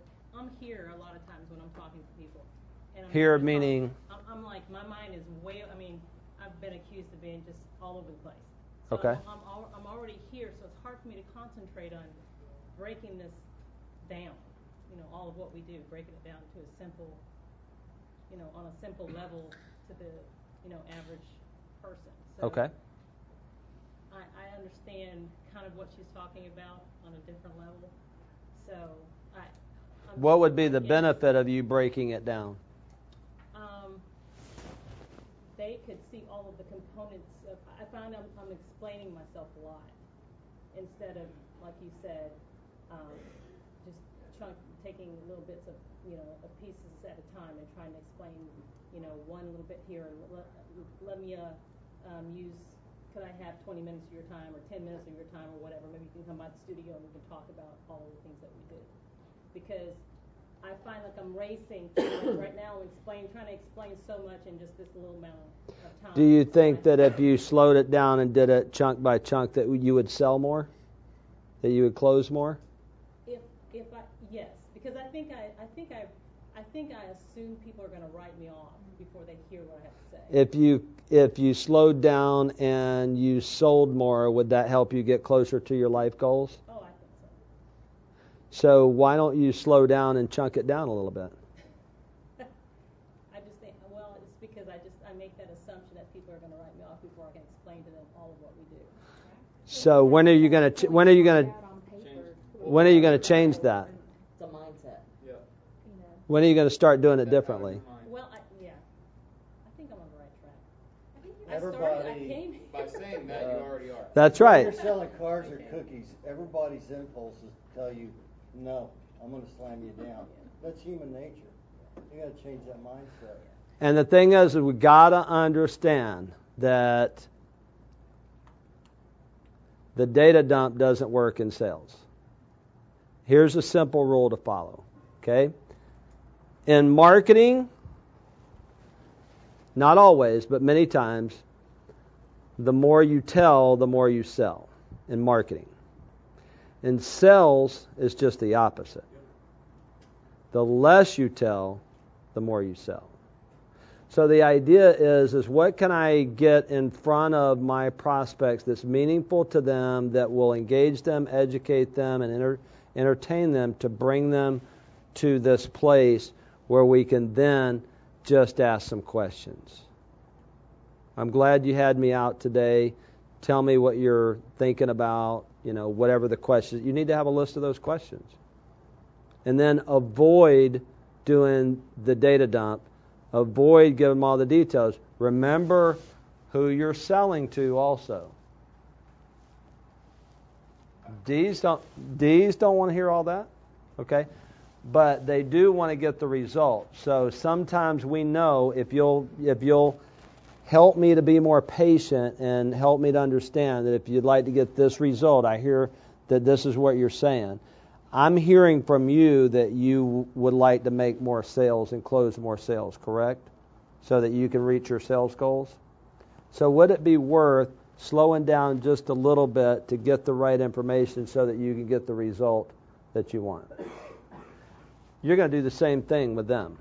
I'm here a lot of times when I'm talking to people. And I'm Here talking- meaning? I'm, I'm like, my mind is way, I mean, I've been accused of being just all over the place. So Okay. I'm, I'm, al- I'm already here, so it's hard for me to concentrate on breaking this down. You know, all of what we do, breaking it down to a simple, you know, on a simple level to the, you know, average person. So Okay. I, I understand kind of what she's talking about on a different level. So I. I'm What would be the yeah. benefit of you breaking it down? Um, they could see all of the components of, I find I'm, I'm explaining myself a lot instead of, like you said, um, just chunk, taking little bits of, you know, of pieces at a time and trying to explain, you know, one little bit here. And let, let me uh, um, use, could I have twenty minutes of your time or ten minutes of your time or whatever? Maybe you can come by the studio and we can talk about all of the things that we do. Because I find like I'm racing through right now, explain, trying to explain so much in just this little amount of time. Do you think that if you slowed it down and did it chunk by chunk, that you would sell more? That you would close more? If if I yes, because I think I I think I I think I assume people are going to write me off before they hear what I have to say. If you if you slowed down and you sold more, would that help you get closer to your life goals? Oh, I think so. So why don't you slow down and chunk it down a little bit? I just think, well, it's because I just I make that assumption that people are going to write me off before I can explain to them all of what we do. So when are you going to when are you going to when are you going to change that? It's a mindset. Yeah. When are you going to start doing it differently? Well, I, yeah, I think I'm on the right track. I think I Everybody- started. I came. By saying that, you already are. That's When right. you're selling cars or cookies, everybody's impulse is to tell you, no, I'm going to slam you down. That's human nature. You got to change that mindset. And the thing is, is we got to understand that the data dump doesn't work in sales. Here's a simple rule to follow. Okay? In marketing, not always, but many times, the more you tell, the more you sell in marketing. In sales, it's just the opposite. The less you tell, the more you sell. So the idea is, is what can I get in front of my prospects that's meaningful to them, that will engage them, educate them, and enter, entertain them to bring them to this place where we can then just ask some questions. I'm glad you had me out today. Tell me what you're thinking about, you know, whatever the questions. You need to have a list of those questions. And then avoid doing the data dump. Avoid giving them all the details. Remember who you're selling to also. D's don't, D's don't want to hear all that. Okay? But they do want to get the result. So sometimes we know if you'll if you'll help me to be more patient and help me to understand that if you'd like to get this result, I hear that this is what you're saying. I'm hearing from you that you would like to make more sales and close more sales, correct? So that you can reach your sales goals? So would it be worth slowing down just a little bit to get the right information so that you can get the result that you want? You're going to do the same thing with them.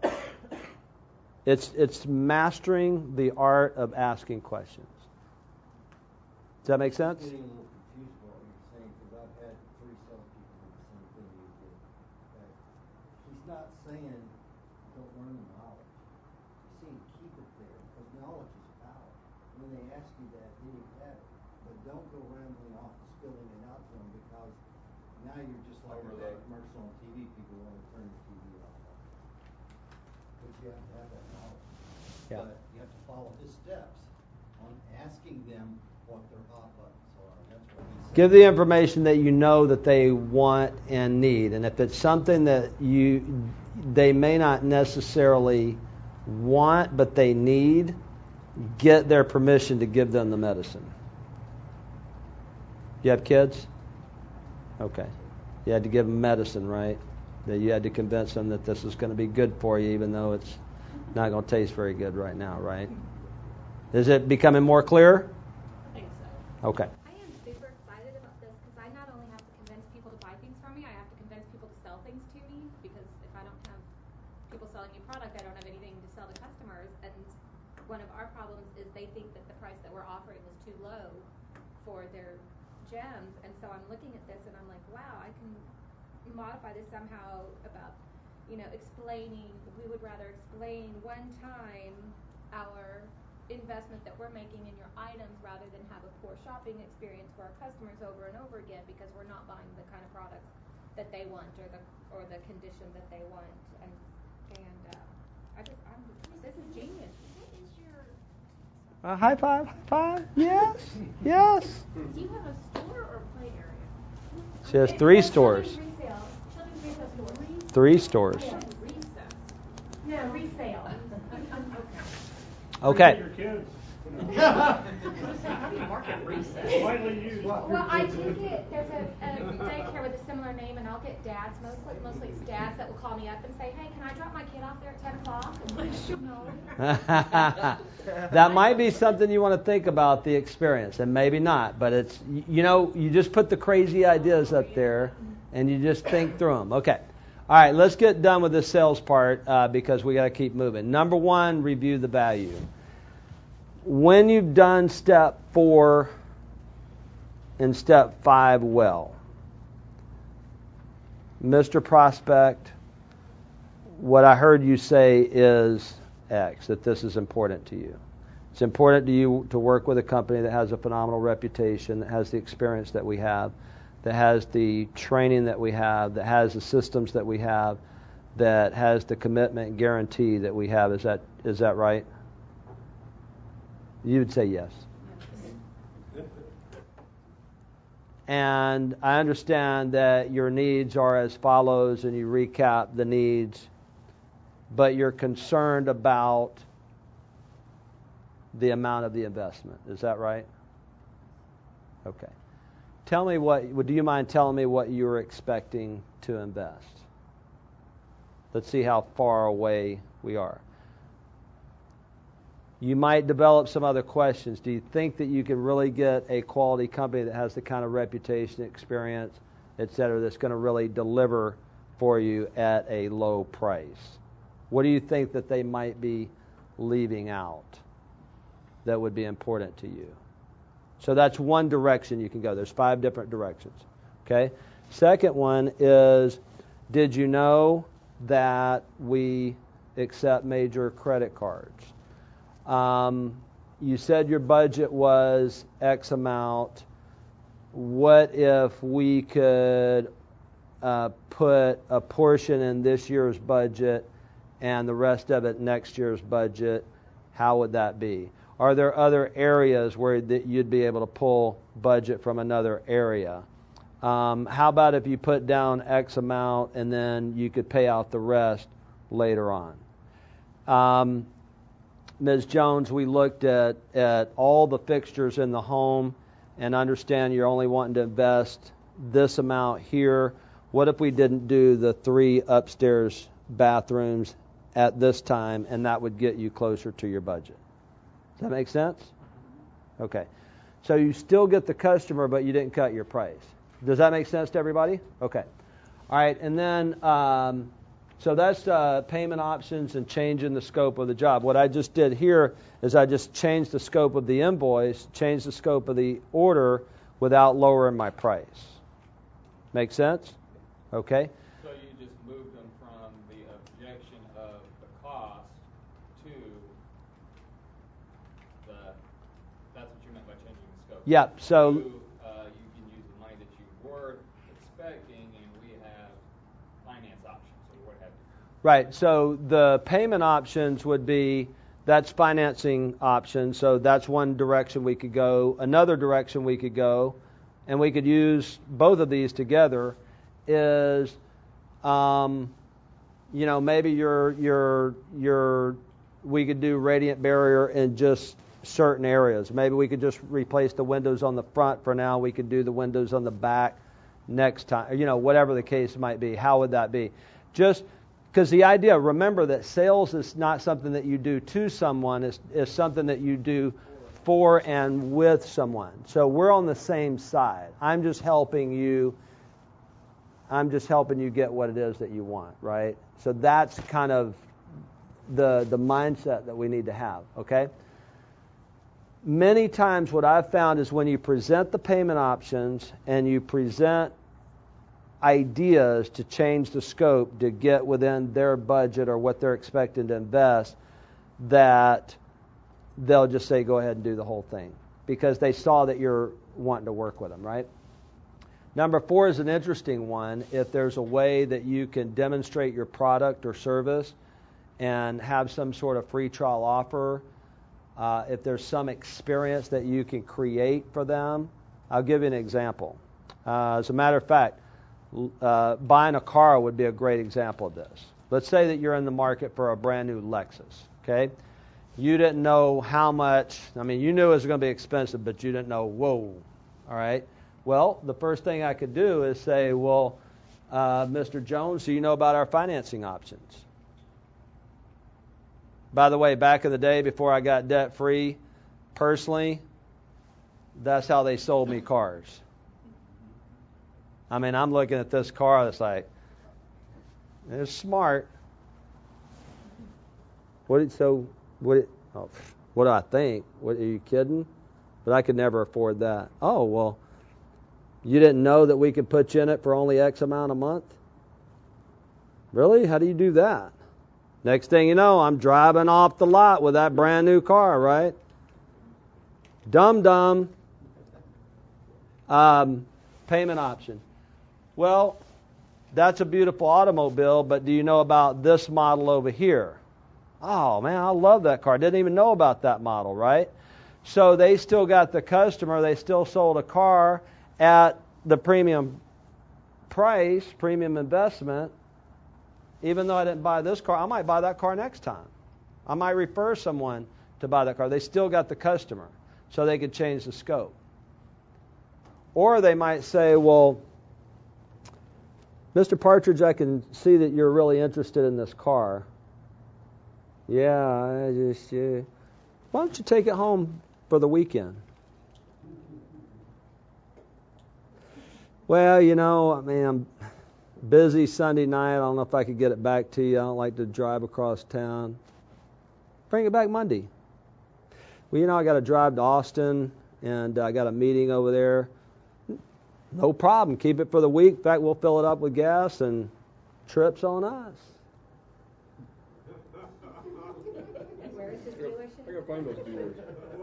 It's it's mastering the art of asking questions. Does that make sense? I'm getting a little confused about what you're saying because I've had three salespeople do the same thing you did. Okay? He's not saying don't learn the knowledge. He's saying keep it there because knowledge is power. When they ask you that, then you have it. But don't go rambling off and spilling it out to them because now you're just like Over that the- commercial on T V. People want to turn the T V off. But you have to have that knowledge. Yeah. But you have to follow his steps on asking them what their hot buttons are. That's what he said. Give the information that you know that they want and need. And if it's something that you they may not necessarily want but they need, get their permission to give them the medicine. You have kids? Okay. You had to give them medicine, right? That you had to convince them that this is going to be good for you even though it's not going to taste very good right now, right? Is it becoming more clear? I think so. Okay. I am super excited about this because I not only have to convince people to buy things from me, I have to convince people to sell things to me because price that we're offering is too low for their gems. And so I'm looking at this and I'm like, wow, I can modify this somehow about, you know, explaining, we would rather explain one time our investment that we're making in your items rather than have a poor shopping experience for our customers over and over again because we're not buying the kind of products that they want or the or the condition that they want. And and uh, I just I'm this is genius. Uh, high five, high five. Yes, yes. Do you have a store or play area? She has three stores. Resale. Children's resale stores. Three stores. No, resale. Okay. Your kids. Well, I take it, there's a, a daycare with a similar name, and I'll get dads, mostly, mostly it's dads that will call me up and say, hey, can I drop my kid off there at ten o'clock? No. That might be something you want to think about, the experience, and maybe not, but it's, you know, you just put the crazy ideas up there, and you just think through them. Okay. All right, let's get done with the sales part uh, because we got to keep moving. Number one, review the value. When you've done step four and step five well, Mister Prospect, what I heard you say is X, that this is important to you. It's important to you to work with a company that has a phenomenal reputation, that has the experience that we have, that has the training that we have, that has the systems that we have, that has the commitment and guarantee that we have. Is that is that right? You would say yes. And I understand that your needs are as follows, and you recap the needs, but you're concerned about the amount of the investment. Is that right? Okay. Tell me what, do you mind telling me what you were expecting to invest? Let's see how far away we are. You might develop some other questions. Do you think that you can really get a quality company that has the kind of reputation, experience, et cetera, that's going to really deliver for you at a low price? What do you think that they might be leaving out that would be important to you? So that's one direction you can go. There's five different directions. Okay? Second one is, did you know that we accept major credit cards? Um, you said your budget was X amount. What if we could uh, put a portion in this year's budget and the rest of it next year's budget? How would that be? Are there other areas where that you'd be able to pull budget from another area? Um, how about if you put down X amount and then you could pay out the rest later on? Um, Miz Jones, we looked at, at all the fixtures in the home and understand you're only wanting to invest this amount here. What if we didn't do the three upstairs bathrooms at this time, and that would get you closer to your budget? Does that make sense? Okay. So you still get the customer, but you didn't cut your price. Does that make sense to everybody? Okay. All right. And then, um, so that's uh, payment options and changing the scope of the job. What I just did here is I just changed the scope of the invoice, changed the scope of the order without lowering my price. Make sense? Okay. So you just moved them from the objection of the cost to the, that's what you meant by changing the scope. Yeah, so to, uh, you can use the money that you were expecting, and we have finance options, or what have you. Right, so the payment options would be, that's financing options, so that's one direction we could go. Another direction we could go, and we could use both of these together, is, um, you know, maybe your your your we could do radiant barrier in just certain areas. Maybe we could just replace the windows on the front for now. We could do the windows on the back next time. You know, whatever the case might be. How would that be? Just because the idea, remember that sales is not something that you do to someone. It's, it's something that you do for and with someone. So we're on the same side. I'm just helping you. I'm just helping you get what it is that you want, right? So that's kind of the the mindset that we need to have, okay? many times what I've found is when you present the payment options and you present ideas to change the scope to get within their budget or what they're expecting to invest, that they'll just say, go ahead and do the whole thing, because they saw that you're wanting to work with them, right? Number four is an interesting one. If there's a way that you can demonstrate your product or service and have some sort of free trial offer, uh, if there's some experience that you can create for them, I'll give you an example. Uh, as a matter of fact, uh, buying a car would be a great example of this. Let's say that you're in the market for a brand new Lexus, okay? You didn't know how much, I mean, you knew it was going to be expensive, but you didn't know, whoa, all right? Well, the first thing I could do is say, well, uh, Mister Jones, do you know about our financing options? By the way, back in the day before I got debt-free, personally, that's how they sold me cars. I mean, I'm looking at this car that's like, it's smart. What did, so, what, it, oh, what do I think? What, are you kidding? But I could never afford that. Oh, well, you didn't know that we could put you in it for only X amount a month? Really? How do you do that? Next thing you know, I'm driving off the lot with that brand new car, right? Dumb dumb. Um, payment option. Well, that's a beautiful automobile, but do you know about this model over here? Oh, man, I love that car. Didn't even know about that model, right? So they still got the customer. They still sold a car at the premium price, premium investment. Even though I didn't buy this car, I might buy that car next time. I might refer someone to buy that car. They still got the customer, so they could change the scope. Or they might say, well, Mister Partridge, I can see that you're really interested in this car. Yeah, I just, uh, why don't you take it home for the weekend? Well, you know, I mean, I'm busy Sunday night. I don't know if I could get it back to you. I don't like to drive across town. Bring it back Monday. Well, you know, I got to drive to Austin, and I got a meeting over there. No problem. Keep it for the week. In fact, we'll fill it up with gas, and trips on us. Where is this dealership? I gotta find those dealers.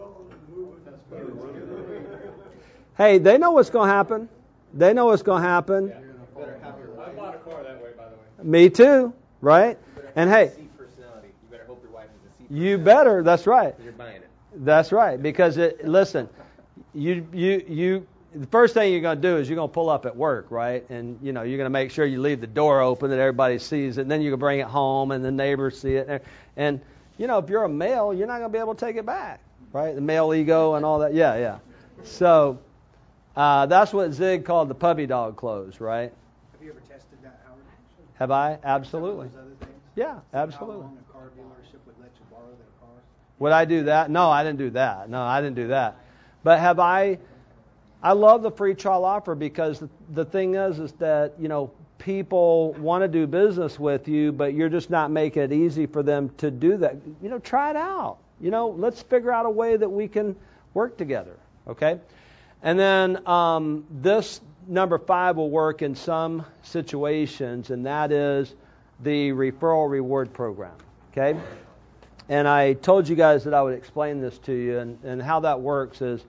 Hey, they know what's going to happen. They know what's going to happen. Yeah. I bought a car that way, by the way. Me too, right? And hey, C personality. You better hope your wife is a C you personality. better. That's right. You're buying it. That's right. Because it, listen, you you you. The first thing you're going to do is you're going to pull up at work, right? And you know you're going to make sure you leave the door open that everybody sees it. And then you can bring it home and the neighbors see it. And, and you know if you're a male, you're not going to be able to take it back, right? The male ego and all that. Yeah, yeah. So uh, that's what Zig called the puppy dog clothes, right? Have you ever tested that, Howard? Have I? Absolutely. Some of those other things? Yeah, See absolutely. How long a car dealership would let you borrow their cars? Would I do that? No, I didn't do that. No, I didn't do that. But have I? I love the free trial offer because the, the thing is, is that you know people want to do business with you, but you're just not making it easy for them to do that. You know, try it out. You know, let's figure out a way that we can work together. Okay, and then um, this number five will work in some situations, and that is the referral reward program. Okay. And I told you guys that I would explain this to you, and, and how that works is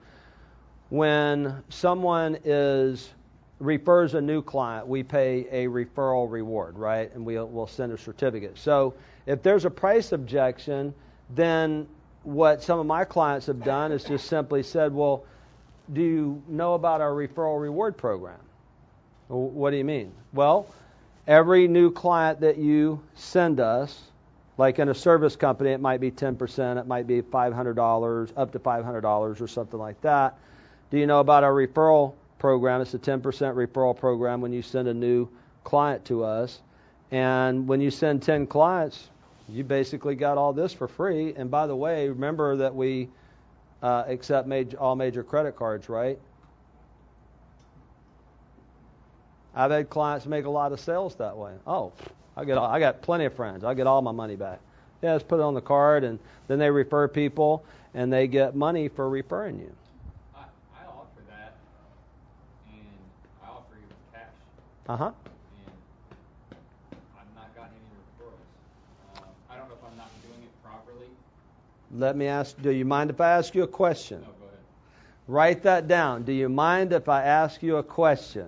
when someone is refers a new client, we pay a referral reward, right? And we'll, we'll send a certificate. So if there's a price objection, then what some of my clients have done is just simply said, well, do you know about our referral reward program? Well, what do you mean? Well, every new client that you send us, like in a service company, it might be ten percent, it might be five hundred dollars, up to five hundred dollars or something like that. Do you know about our referral program? It's a ten percent referral program when you send a new client to us. And when you send ten clients, you basically got all this for free. And by the way, remember that we uh, accept major, all major credit cards, right? I've had clients make a lot of sales that way. Oh, I get all, I got plenty of friends. I get all my money back. Yeah, just put it on the card, and then they refer people, and they get money for referring you. I, I offer that, and I offer you cash. Uh-huh. And I've not gotten any referrals. Um, I don't know if I'm not doing it properly. Let me ask, do you mind if I ask you a question? No, go ahead. Write that down. Do you mind if I ask you a question?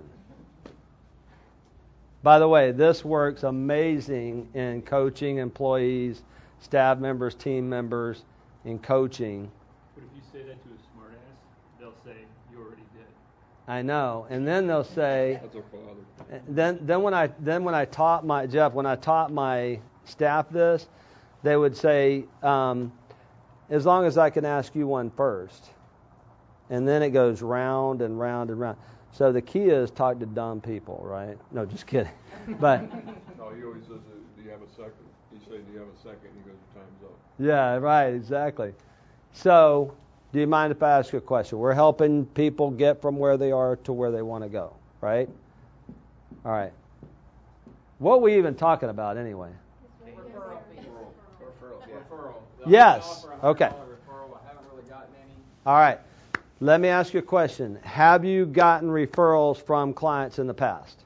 By the way, this works amazing in coaching employees, staff members, team members, in coaching. But if you say that to a smartass, they'll say, you already did. I know. And then they'll say, That's our father. then then when I then when I taught my Jeff, when I taught my staff this, they would say, um, as long as I can ask you one first. And then it goes round and round and round. So the key is talk to dumb people, right? No, just kidding. But No, he always says, do you have a second? You say, do you have a second? He goes, your time's up. yeah, right, exactly. So, do you mind if I ask you a question? We're helping people get from where they are to where they want to go, right? All right. What are we even talking about anyway? Referral. Referral. Yeah. Referral. Yes. I offer a Okay. one hundred dollar referral. I haven't really gotten any. All right. Let me ask you a question. Have you gotten referrals from clients in the past?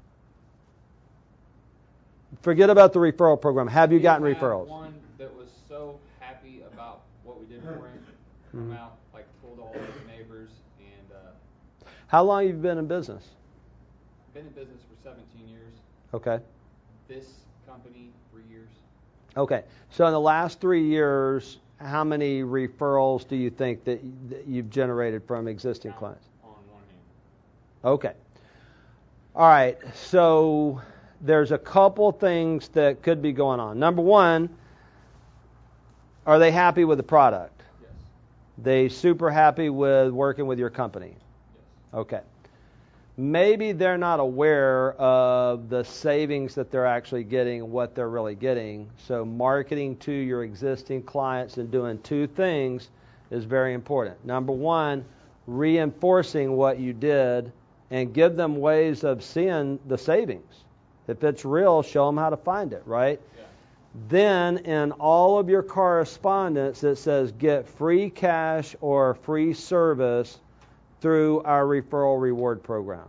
Forget about the referral program. Have you We gotten had referrals? One that was so happy about what we did for him, come Mhm. out, like told all his neighbors, and uh, How long have you been in business? been in business for seventeen years. Okay. This company, three years. Okay. So in the last three years, how many referrals do you think that that you've generated from existing clients? On one hand. Okay. All right. So there's a couple things that could be going on. Number one, are they happy with the product? Yes. They super happy with working with your company? Yes. Okay. Maybe they're not aware of the savings that they're actually getting and what they're really getting. So marketing to your existing clients and doing two things is very important. Number one, reinforcing what you did and give them ways of seeing the savings. If it's real, show them how to find it, right? Yeah. Then in all of your correspondence it says get free cash or free service through our referral reward program.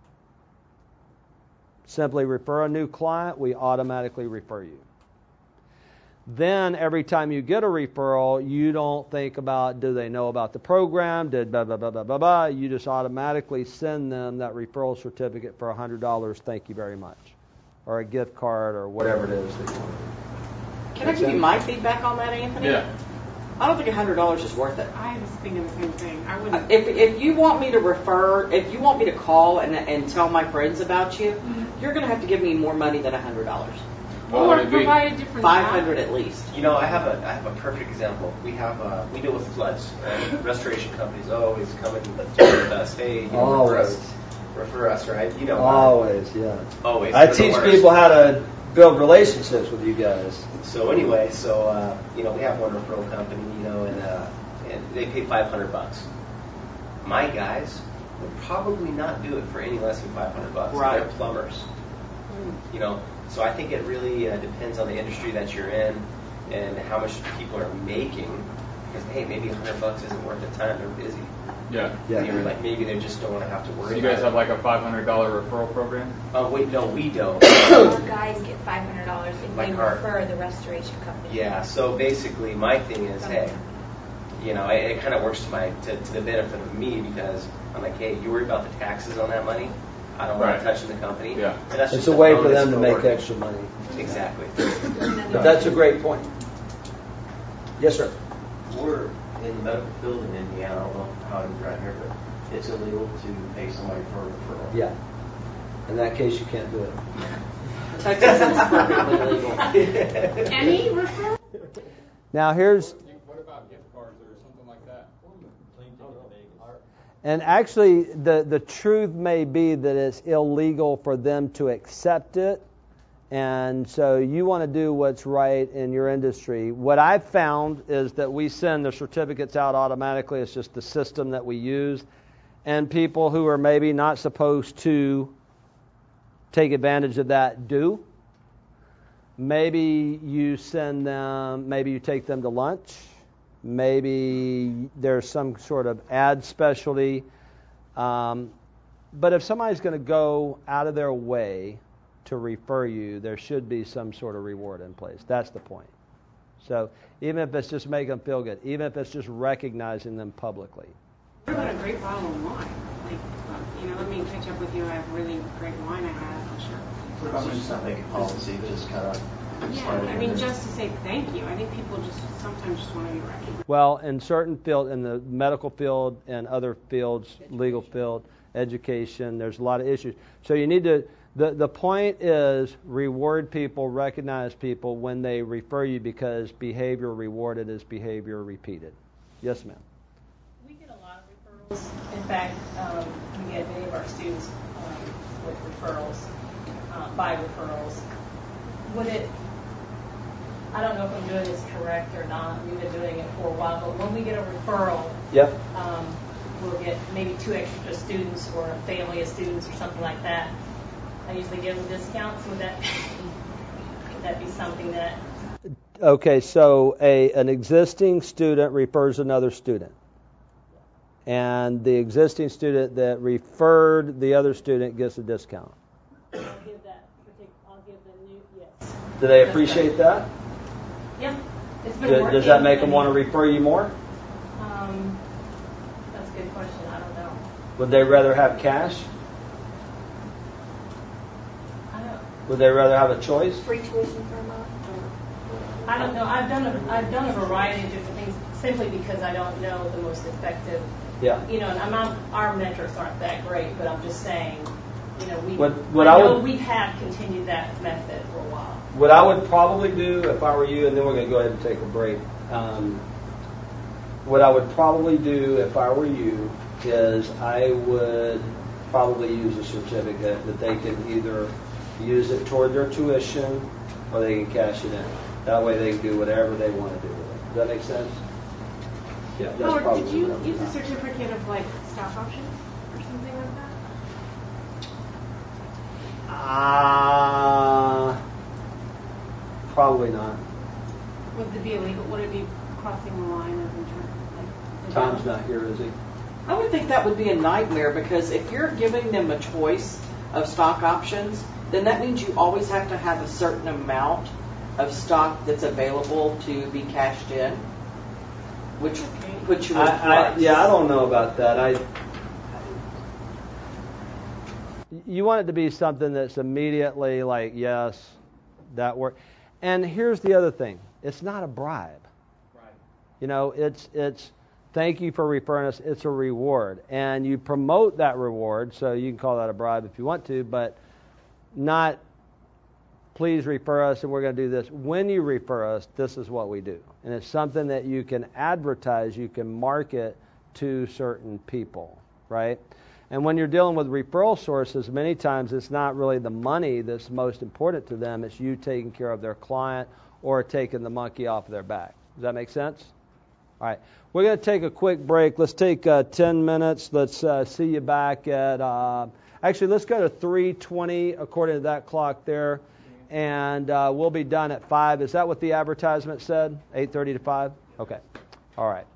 Simply refer a new client, we automatically refer you. Then every time you get a referral, you don't think about do they know about the program, did blah, blah, blah, blah, blah, blah. You just automatically send them that referral certificate for one hundred dollars, thank you very much. Or a gift card or whatever it is that you want. Can I give you my feedback on that, Anthony? Yeah. I don't think one hundred dollars is worth it. I was thinking the same thing. I wouldn't. If if you want me to refer, if you want me to call and and tell my friends about you, Mm-hmm. you're going to have to give me more money than one hundred dollars. Or provide a different Five hundred at least. You know, I have a I have a perfect example. We have uh, we deal with floods, and restoration companies always come and talk with us. Hey, you know, refer us, refer us, right? You know, Always, yeah. always. I for the teach worst. people how to build relationships with you guys. So anyway, so uh, you know, we have one referral company, you know, and uh, and they pay five hundred bucks. My guys would probably not do it for any less than five hundred bucks. Right. They're plumbers. You know, so I think it really uh, depends on the industry that you're in and how much people are making. Because hey, maybe a hundred bucks isn't worth the time. They're busy. Yeah. Yeah. You know, like maybe they just don't want to have to worry. So you guys about have like a five hundred dollar referril program? Uh, wait, no, we don't. Our guys get five hundred dollars if Like they our- refer the restoration company. Yeah. So basically, my thing is, hey, you know, it, it kind of works to my to, to the benefit of me because I'm like, hey, you worry about the taxes on that money. I don't want Right. to touch the company. Yeah. And that's It's just a way for bonus them to make working. extra money. Exactly. But that's a great point. Yes, sir. We're in the medical field in Indiana. I don't know how it is right here, but it's illegal to pay somebody for a referral. Yeah. In that case, you can't do it. Texas is perfectly legal. Any referral? Now here's, What about gift cards or something like that? and actually the, the truth may be that it's illegal for them to accept it. And so you want to do what's right in your industry. What I've found is that we send the certificates out automatically. It's just the system that we use. And people who are maybe not supposed to take advantage of that do. maybe you send them, maybe you take them to lunch, maybe there's some sort of ad specialty. Um, but if somebody's going to go out of their way to refer you, there should be some sort of reward in place. That's the point. So even if it's just making them feel good, even if it's just recognizing them publicly. What about a great bottle of wine? Like, uh, you know, let me catch up with you. I have really great wine I had. I'm sure. What about just not making policy, just kind of. Yeah, I mean, just to say thank you. I think people just sometimes just want to be recognized. Well, in certain field, in the medical field and other fields, education. Legal field, education, there's a lot of issues. So you need to. The the point is reward people, recognize people when they refer you, because behavior rewarded is behavior repeated. Yes, ma'am. We get a lot of referrals. In fact, um, we get many of our students um, with referrals, uh, by referrals. Would it? I don't know if I'm doing this correct or not. We've been doing it for a while, but when we get a referral, yep. um, we'll get maybe two extra students or a family of students or something like that. I usually give them discounts. Would that would that be something that? Okay, so a an existing student refers another student, and the existing student that referred the other student gets a discount. I'll give that. I'll give the new yes. Do they appreciate that? Yeah, it's been Do, working. Does that make them want to refer you more? Um, that's a good question. I don't know. Would they rather have cash? Would they rather have a choice? Free tuition for a month? I don't know. I've done a, I've done a variety of different things simply because I don't know the most effective. Yeah. You know, and I'm not, our metrics aren't that great, but I'm just saying, you know, we what, what I I know would, we have continued that method for a while. What I would probably do if I were you, and then we're going to go ahead and take a break. Um, what I would probably do if I were you is I would probably use a certificate that they can either use it toward their tuition, or they can cash it in. That way they can do whatever they want to do with it. Does that make sense? Yeah, that's Howard, probably did you what I would use do. a certificate of like stock options or something like that? Uh, probably not. Would it be illegal? Would it be crossing the line of insurance? Like, Tom's not here, is he? I would think that would be a nightmare, because if you're giving them a choice of stock options, then that means you always have to have a certain amount of stock that's available to be cashed in, which puts you in I, flux. I, yeah, I don't know about that. I. You want it to be something that's immediately like, yes, that work. And here's the other thing: it's not a bribe. Right. You know, it's it's. Thank you for referring us. It's a reward, and you promote that reward. So you can call that a bribe if you want to, but not. Please refer us, and we're going to do this. When you refer us, this is what we do, and it's something that you can advertise, you can market to certain people, right? And when you're dealing with referral sources, many times it's not really the money that's most important to them. It's you taking care of their client or taking the monkey off of their back. Does that make sense? All right. We're going to take a quick break. Let's take uh, ten minutes. Let's uh, see you back at, uh, actually, let's go to three twenty according to that clock there. And uh, we'll be done at five. Is that what the advertisement said? eight thirty to five? Okay. All right.